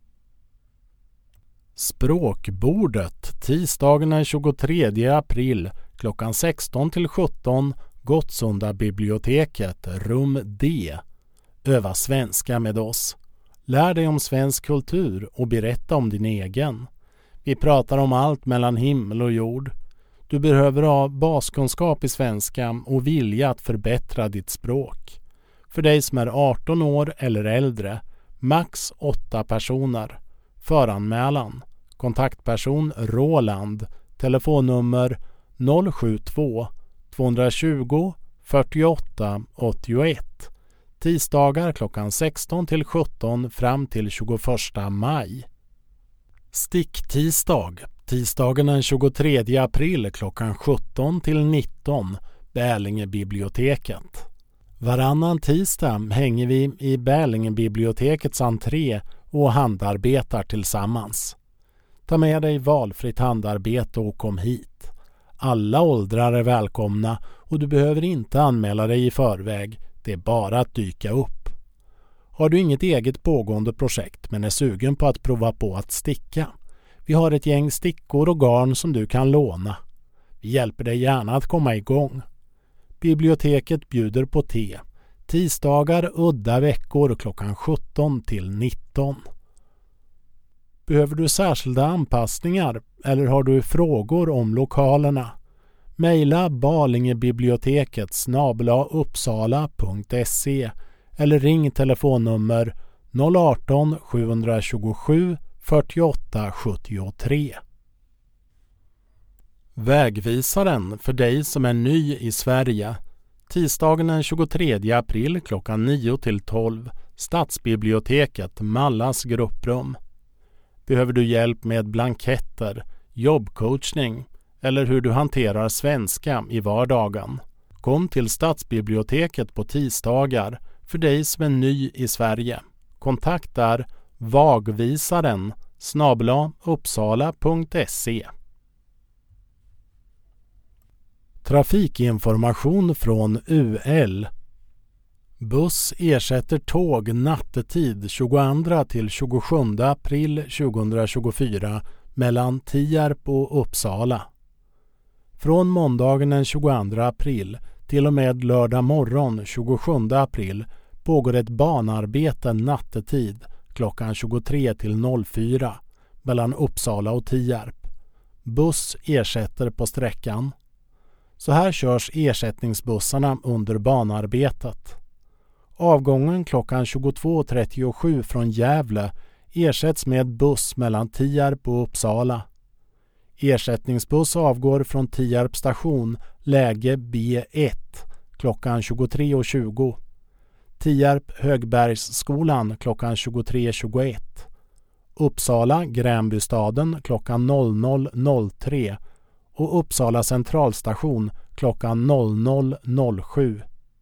Språkbordet tisdagen den tjugotredje april klockan sexton till sjutton, Gottsunda biblioteket, rum D. Öva svenska med oss. Lär dig om svensk kultur och berätta om din egen. Vi pratar om allt mellan himmel och jord. Du behöver ha baskunskap i svenska och vilja att förbättra ditt språk. För dig som är arton år eller äldre, max åtta personer. Föranmälan. Kontaktperson Roland. Telefonnummer noll sju två tvåhundratjugo fyrtioåtta åttioett. Tisdagar klockan sexton till sjutton fram till tjugoförsta maj. Sticktisdag. Tisdagen den tjugotredje april klockan sjutton till nitton, Bälingebiblioteket. Varannan tisdag hänger vi i Bälingebibliotekets entré och handarbetar tillsammans. Ta med dig valfritt handarbete och kom hit. Alla åldrar är välkomna och du behöver inte anmäla dig i förväg. Det är bara att dyka upp. Har du inget eget pågående projekt men är sugen på att prova på att sticka? Vi har ett gäng stickor och garn som du kan låna. Vi hjälper dig gärna att komma igång. Biblioteket bjuder på te. Tisdagar udda veckor klockan sjutton till nitton. Behöver du särskilda anpassningar eller har du frågor om lokalerna? Mejla balingebiblioteket snabel-a uppsala punkt se eller ring telefonnummer noll arton sjuhundratjugosju fyrtioåtta sjuttiotre. Vägvisaren för dig som är ny i Sverige. Tisdagen den tjugotredje april klockan nio till tolv, Stadsbiblioteket Mallas grupprum. Behöver du hjälp med blanketter, jobbcoachning eller hur du hanterar svenska i vardagen? Kom till Stadsbiblioteket på tisdagar för dig som är ny i Sverige. Kontakt där vagvisaren snabel-a uppsala punkt se. Trafikinformation från U L. Buss ersätter tåg nattetid tjugoandra till tjugosjunde april tjugohundratjugofyra mellan Tierp och Uppsala. Från måndagen den tjugoandra april till och med lördag morgon tjugosjunde april pågår ett banarbete nattetid klockan tjugotre till fyra mellan Uppsala och Tierp. Buss ersätter på sträckan. Så här körs ersättningsbussarna under banarbetet. Avgången klockan tjugotvå trettiosju från Gävle ersätts med buss mellan Tierp och Uppsala. Ersättningsbuss avgår från Tierp station läge B ett klockan tjugotre tjugo. Tierp Högbergsskolan klockan tjugotre tjugoett. Uppsala Gränbystaden klockan noll noll noll tre och Uppsala centralstation klockan noll noll noll sju.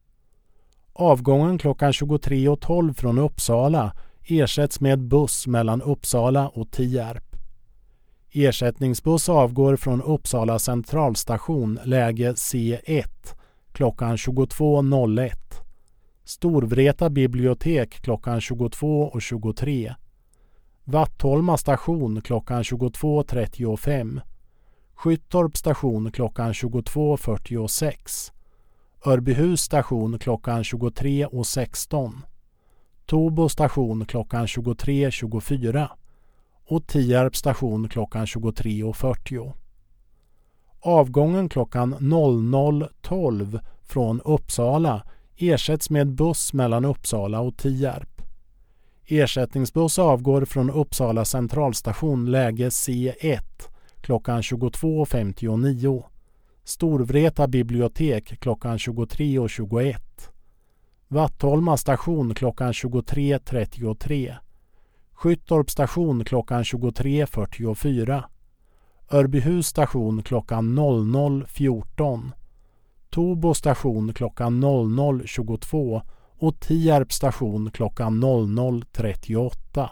Avgången klockan tjugotre tolv från Uppsala ersätts med buss mellan Uppsala och Tierp. Ersättningsbuss avgår från Uppsala centralstation läge C ett klockan tjugotvå noll ett. Storvreta bibliotek klockan tjugotvå tjugotre. Vattholma station klockan tjugotvå trettiofem. Skyttorp station klockan tjugotvå fyrtiosex. Örbyhus station klockan tjugotre sexton. Tobo station klockan tjugotre tjugofyra och Tierp station klockan tjugotre fyrtio. Avgången klockan noll noll tolv från Uppsala ersätts med buss mellan Uppsala och Tierp. Ersättningsbuss avgår från Uppsala centralstation läge C ett klockan tjugotvå femtionio. Storvreta bibliotek klockan tjugotre tjugoett. Vattholma station klockan tjugotre trettiotre. Skyttorp station klockan tjugotre fyrtiofyra. Örbyhus station klockan noll noll fjorton. Tobo station klockan noll noll tjugotvå och Tierp station klockan noll noll trettioåtta.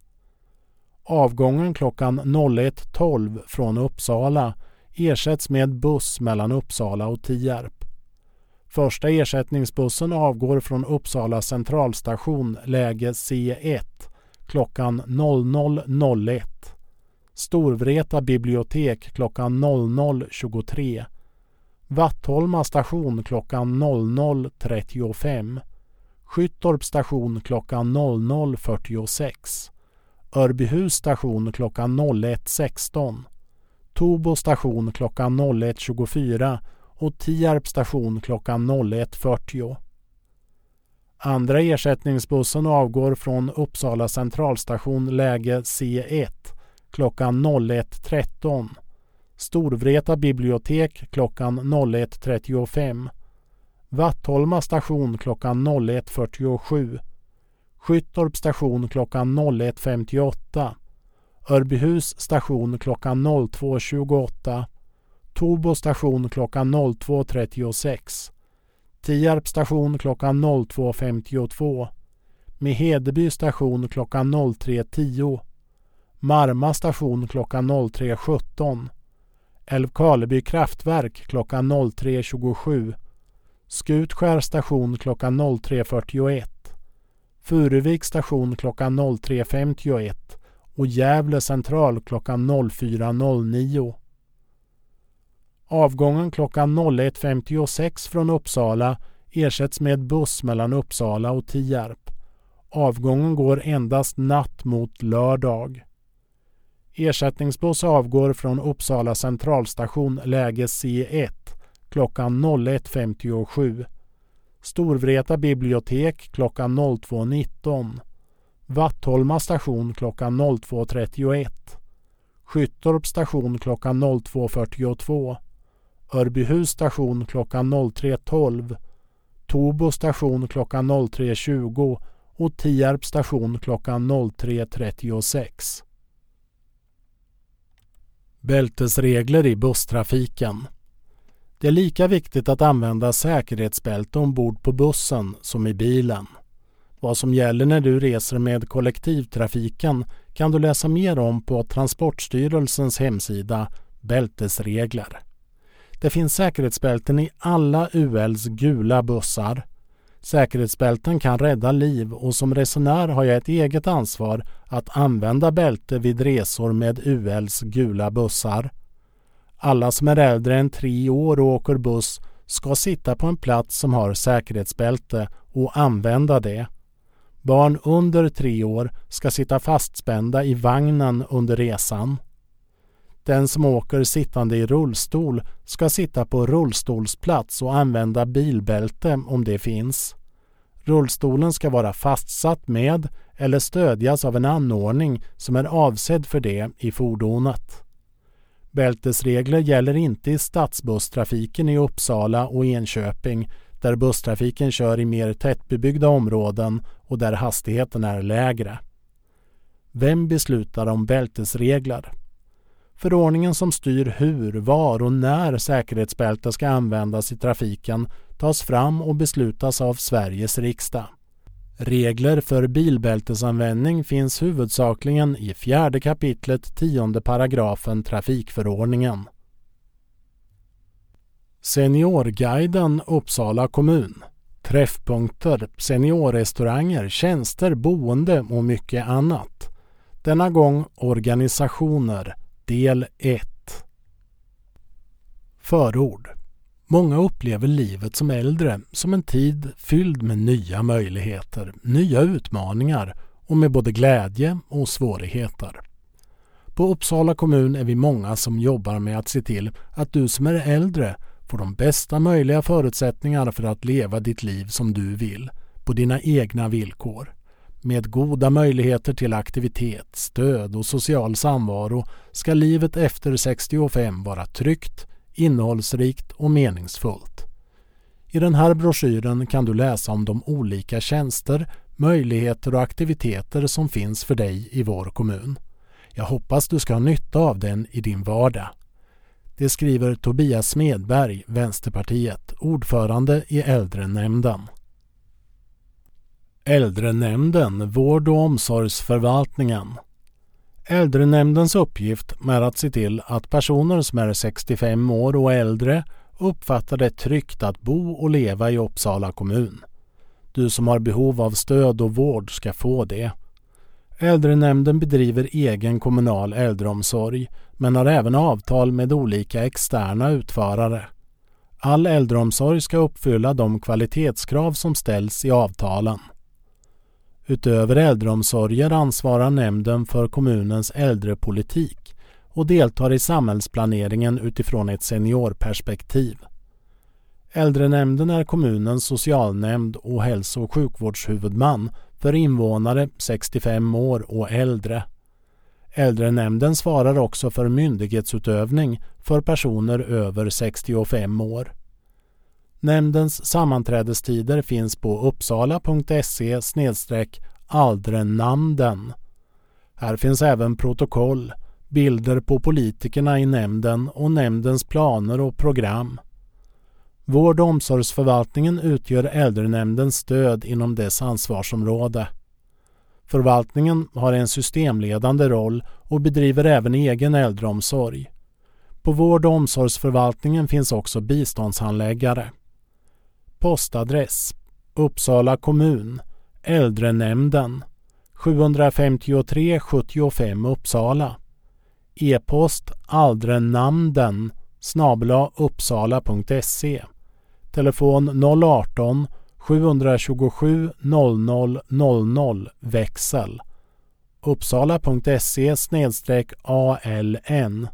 Avgången klockan noll ett tolv från Uppsala ersätts med buss mellan Uppsala och Tierp. Första ersättningsbussen avgår från Uppsala centralstation läge C ett klockan noll noll noll ett. Storvreta bibliotek klockan noll noll tjugotre. Vattholma station klockan noll noll trettiofem. Skyttorp station klockan noll noll fyrtiosex. Örbyhus station klockan noll ett sexton. Tobo station klockan noll ett tjugofyra och Tierp station klockan noll ett fyrtio. Andra ersättningsbussen avgår från Uppsala centralstation läge C ett klockan noll ett tretton. Storvreta bibliotek klockan noll ett trettiofem. Vattholma station klockan noll ett fyrtiosju. Skyttorp station klockan noll ett femtioåtta. Örbyhus station klockan noll två tjugoåtta. Tobo station klockan noll två trettiosex. Tierp station klockan noll två femtiotvå. Med Hedeby station klockan noll tre tio. Marma station klockan noll tre sjutton. Älvkarleby kraftverk klockan noll tre tjugosju. Skutskär station klockan noll tre fyrtioett. Furuvik station klockan noll tre femtioett och Gävle central klockan noll fyra noll nio. Avgången klockan noll ett femtiosex från Uppsala ersätts med buss mellan Uppsala och Tierp. Avgången går endast natt mot lördag. Ersättningsbuss avgår från Uppsala centralstation läge C ett klockan noll ett femtiosju. Storvreta bibliotek klockan noll två nitton. Vattholma station klockan noll två trettioett. Skyttorp station klockan noll två fyrtiotvå. Örbyhus station klockan noll tre tolv. Tobo station klockan noll tre tjugo och Tierp station klockan noll tre trettiosex. Bältesregler i busstrafiken. Det är lika viktigt att använda säkerhetsbälte ombord på bussen som i bilen. Vad som gäller när du reser med kollektivtrafiken kan du läsa mer om på Transportstyrelsens hemsida Bältesregler. Det finns säkerhetsbälten i alla U L:s gula bussar. Säkerhetsbälten kan rädda liv och som resenär har jag ett eget ansvar att använda bälte vid resor med U L:s gula bussar. Alla som är äldre än tre år och åker buss ska sitta på en plats som har säkerhetsbälte och använda det. Barn under tre år ska sitta fastspända i vagnen under resan. Den som åker sittande i rullstol ska sitta på rullstolsplats och använda bilbälte om det finns. Rullstolen ska vara fastsatt med eller stödjas av en anordning som är avsedd för det i fordonet. Bältesregler gäller inte i stadsbusstrafiken i Uppsala och Enköping där busstrafiken kör i mer tättbebyggda områden och där hastigheten är lägre. Vem beslutar om bältesregler? Förordningen som styr hur, var och när säkerhetsbälte ska användas i trafiken tas fram och beslutas av Sveriges riksdag. Regler för bilbältesanvändning finns huvudsakligen i fjärde kapitlet tionde paragrafen trafikförordningen. Seniorguiden Uppsala kommun. Träffpunkter, seniorrestauranger, tjänster, boende och mycket annat. Denna gång organisationer, del ett. Förord. Många upplever livet som äldre som en tid fylld med nya möjligheter, nya utmaningar och med både glädje och svårigheter. På Uppsala kommun är vi många som jobbar med att se till att du som är äldre får de bästa möjliga förutsättningar för att leva ditt liv som du vill, på dina egna villkor. Med goda möjligheter till aktivitet, stöd och social samvaro ska livet efter sextiofem vara tryggt, innehållsrikt och meningsfullt. I den här broschyren kan du läsa om de olika tjänster, möjligheter och aktiviteter som finns för dig i vår kommun. Jag hoppas du ska ha nytta av den i din vardag. Det skriver Tobias Smedberg, Vänsterpartiet, ordförande i Äldrenämnden. Äldrenämnden, vård- och omsorgsförvaltningen. Äldrenämndens uppgift är att se till att personer som är sextiofem år och äldre uppfattar det tryggt att bo och leva i Uppsala kommun. Du som har behov av stöd och vård ska få det. Äldrenämnden bedriver egen kommunal äldreomsorg men har även avtal med olika externa utförare. All äldreomsorg ska uppfylla de kvalitetskrav som ställs i avtalen. Utöver äldreomsorger ansvarar nämnden för kommunens äldrepolitik och deltar i samhällsplaneringen utifrån ett seniorperspektiv. Äldrenämnden är kommunens socialnämnd och hälso- och sjukvårdshuvudman för invånare sextiofem år och äldre. Äldrenämnden svarar också för myndighetsutövning för personer över sextiofem år. Nämndens sammanträdestider finns på uppsala punkt se snedstreck aldrenamnden. Här finns även protokoll, bilder på politikerna i nämnden och nämndens planer och program. Vård- och omsorgsförvaltningen utgör äldrenämndens stöd inom dess ansvarsområde. Förvaltningen har en systemledande roll och bedriver även egen äldreomsorg. På vård- och omsorgsförvaltningen finns också biståndshandläggare. Postadress: Uppsala kommun, Äldrenämnden, sjuhundrafemtiotre sjuttiofem Uppsala. E-post aldrenamnden snabel-a uppsala punkt se. Telefon noll arton sjuhundratjugosju noll noll noll noll växel. uppsala punkt se snedstreck aln.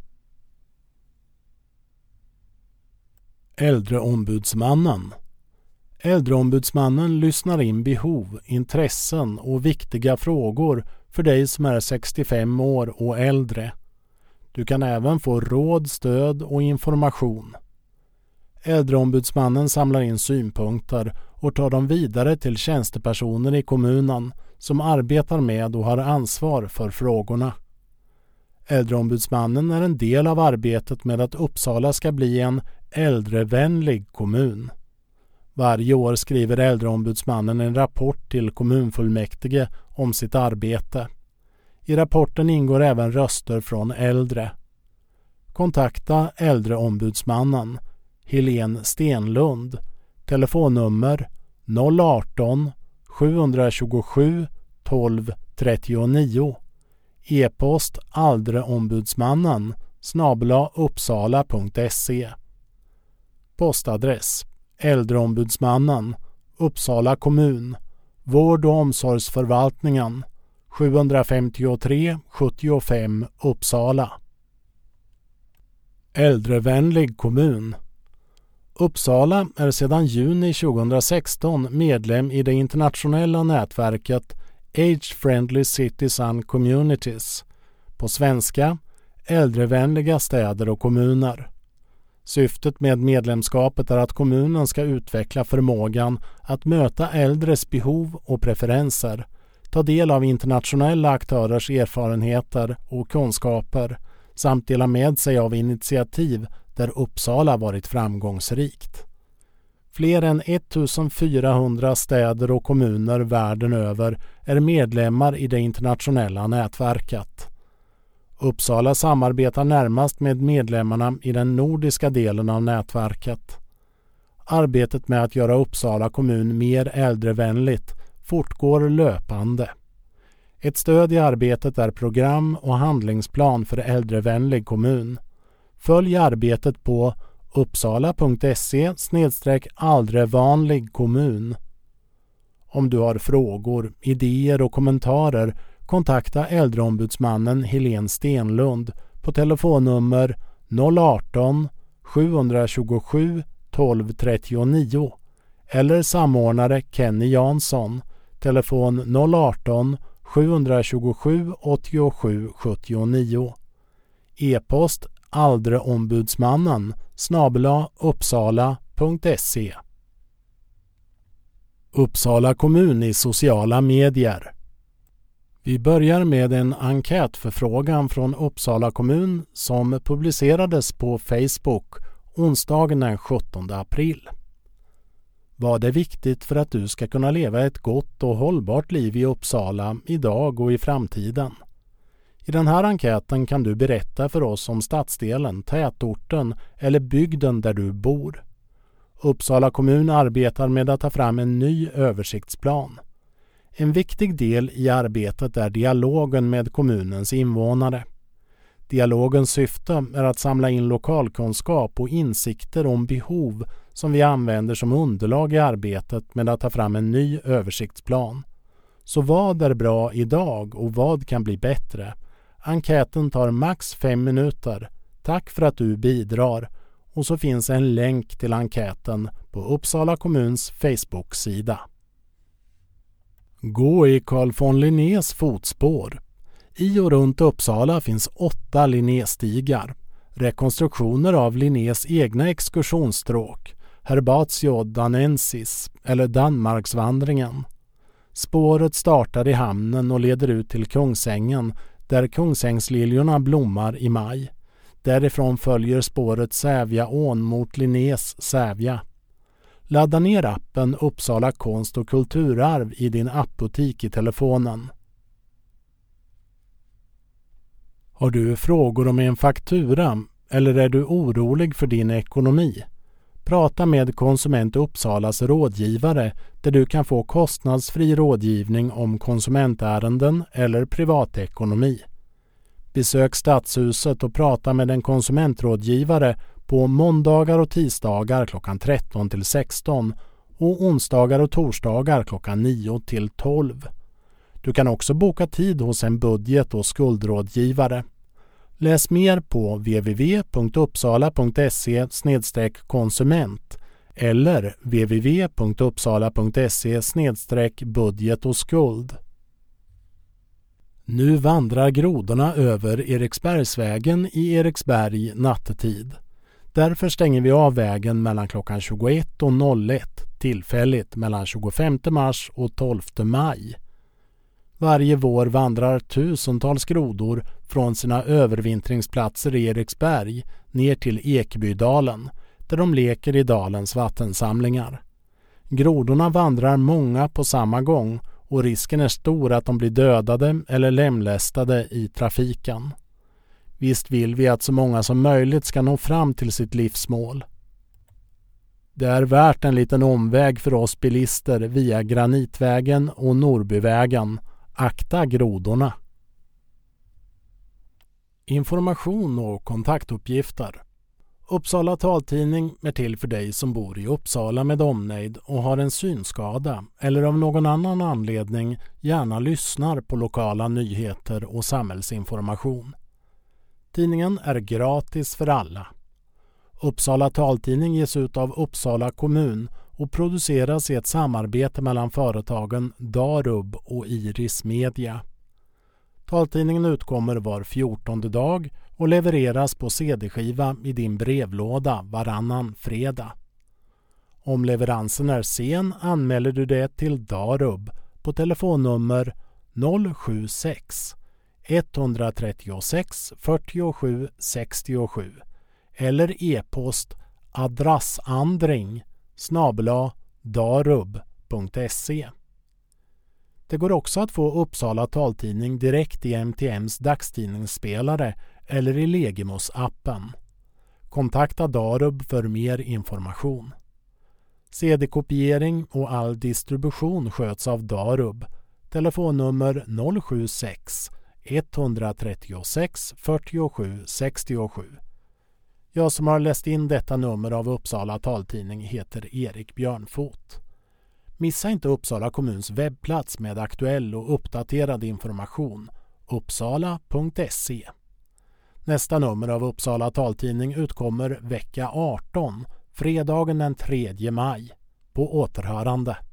Äldreombudsmannen. Äldreombudsmannen lyssnar in behov, intressen och viktiga frågor för dig som är sextiofem år och äldre. Du kan även få råd, stöd och information. Äldreombudsmannen samlar in synpunkter och tar dem vidare till tjänstepersoner i kommunen som arbetar med och har ansvar för frågorna. Äldreombudsmannen är en del av arbetet med att Uppsala ska bli en äldrevänlig kommun. Varje år skriver äldreombudsmannen en rapport till kommunfullmäktige om sitt arbete. I rapporten ingår även röster från äldre. Kontakta äldreombudsmannen Helene Stenlund. Telefonnummer noll arton sjuhundratjugosju tolv trettionio. E-post aldreombudsmannen snabel-a uppsala punkt se. Postadress: Äldreombudsmannen, Uppsala kommun, vård- och omsorgsförvaltningen, sjuhundrafemtiotre sjuttiofem Uppsala. Äldrevänlig kommun. Uppsala är sedan juni tjugohundrasexton medlem i det internationella nätverket Age Friendly Cities and Communities, på svenska äldrevänliga städer och kommuner. Syftet med medlemskapet är att kommunen ska utveckla förmågan att möta äldres behov och preferenser, ta del av internationella aktörers erfarenheter och kunskaper samt dela med sig av initiativ där Uppsala varit framgångsrikt. Fler än ettusenfyrahundra städer och kommuner världen över är medlemmar i det internationella nätverket. Uppsala samarbetar närmast med medlemmarna i den nordiska delen av nätverket. Arbetet med att göra Uppsala kommun mer äldrevänligt fortgår löpande. Ett stöd i arbetet är program och handlingsplan för äldrevänlig kommun. Följ arbetet på uppsala punkt se snedstreck aldrevanlig kommun. Om du har frågor, idéer och kommentarer, kontakta äldreombudsmannen Helene Stenlund på telefonnummer noll arton sjuhundratjugosju tolv trettionio eller samordnare Kenny Jansson, telefon noll arton sjuhundratjugosju åttiosju sjuttionio. E-post aldreombudsmannen snabel-a uppsala punkt se. Uppsala kommun i sociala medier. Vi börjar med en enkätförfrågan från Uppsala kommun som publicerades på Facebook onsdagen den sjuttonde april. Vad är viktigt för att du ska kunna leva ett gott och hållbart liv i Uppsala idag och i framtiden? I den här enkäten kan du berätta för oss om stadsdelen, tätorten eller bygden där du bor. Uppsala kommun arbetar med att ta fram en ny översiktsplan. En viktig del i arbetet är dialogen med kommunens invånare. Dialogens syfte är att samla in lokalkunskap och insikter om behov som vi använder som underlag i arbetet med att ta fram en ny översiktsplan. Så vad är bra idag och vad kan bli bättre? Enkäten tar max fem minuter. Tack för att du bidrar. Och så finns en länk till enkäten på Uppsala kommuns Facebook-sida. Gå i Carl von Linnés fotspår. I och runt Uppsala finns åtta Linnéstigar. Rekonstruktioner av Linnés egna exkursionsstråk, Herbatio danensis eller Danmarksvandringen. Spåret startar i hamnen och leder ut till Kungsängen där Kungsängsliljorna blommar i maj. Därifrån följer spåret Sävjaån mot Linnés Sävja. Ladda ner appen Uppsala konst- och kulturarv i din appbutik i telefonen. Har du frågor om en faktura eller är du orolig för din ekonomi? Prata med Konsument Uppsalas rådgivare där du kan få kostnadsfri rådgivning om konsumentärenden eller privatekonomi. Besök Stadshuset och prata med en konsumentrådgivare på måndagar och tisdagar klockan tretton till sexton och onsdagar och torsdagar klockan nio till tolv. Du kan också boka tid hos en budget- och skuldrådgivare. Läs mer på w w w punkt uppsala punkt se snedstreck konsument eller w w w punkt uppsala punkt se snedstreck budget och skuld. Nu vandrar grodorna över Eriksbergsvägen i Eriksberg nattetid. Därför stänger vi av vägen mellan klockan tjugoett och noll ett tillfälligt mellan tjugofemte mars och tolfte maj. Varje vår vandrar tusentals grodor från sina övervintringsplatser i Eriksberg ner till Ekebydalen där de leker i dalens vattensamlingar. Grodorna vandrar många på samma gång och risken är stor att de blir dödade eller lemlästade i trafiken. Visst vill vi att så många som möjligt ska nå fram till sitt livsmål. Det är värt en liten omväg för oss bilister via Granitvägen och Norbyvägen. Akta grodorna. Information och kontaktuppgifter. Uppsala taltidning är till för dig som bor i Uppsala med omnejd och har en synskada eller av någon annan anledning gärna lyssnar på lokala nyheter och samhällsinformation. Tidningen är gratis för alla. Uppsala taltidning ges ut av Uppsala kommun och produceras i ett samarbete mellan företagen Darub och Iris Media. Taltidningen utkommer var fjortonde dag och levereras på cd-skiva i din brevlåda varannan fredag. Om leveransen är sen anmäler du det till Darub på telefonnummer noll sju sex ett tre sex fyra sju sex sju eller e-post adressandring snabel-a darub punkt se. Det går också att få Uppsala taltidning direkt i M T M:s dagstidningsspelare eller i Legimos-appen. Kontakta Darub för mer information. C D-kopiering och all distribution sköts av Darub. Telefonnummer noll sju sex ett tre sex fyra sju sex sju. Jag som har läst in detta nummer av Uppsala taltidning heter Erik Björnfot. Missa inte Uppsala kommuns webbplats med aktuell och uppdaterad information, uppsala punkt se. Nästa nummer av Uppsala taltidning utkommer vecka arton, fredagen den tredje maj. På återhörande.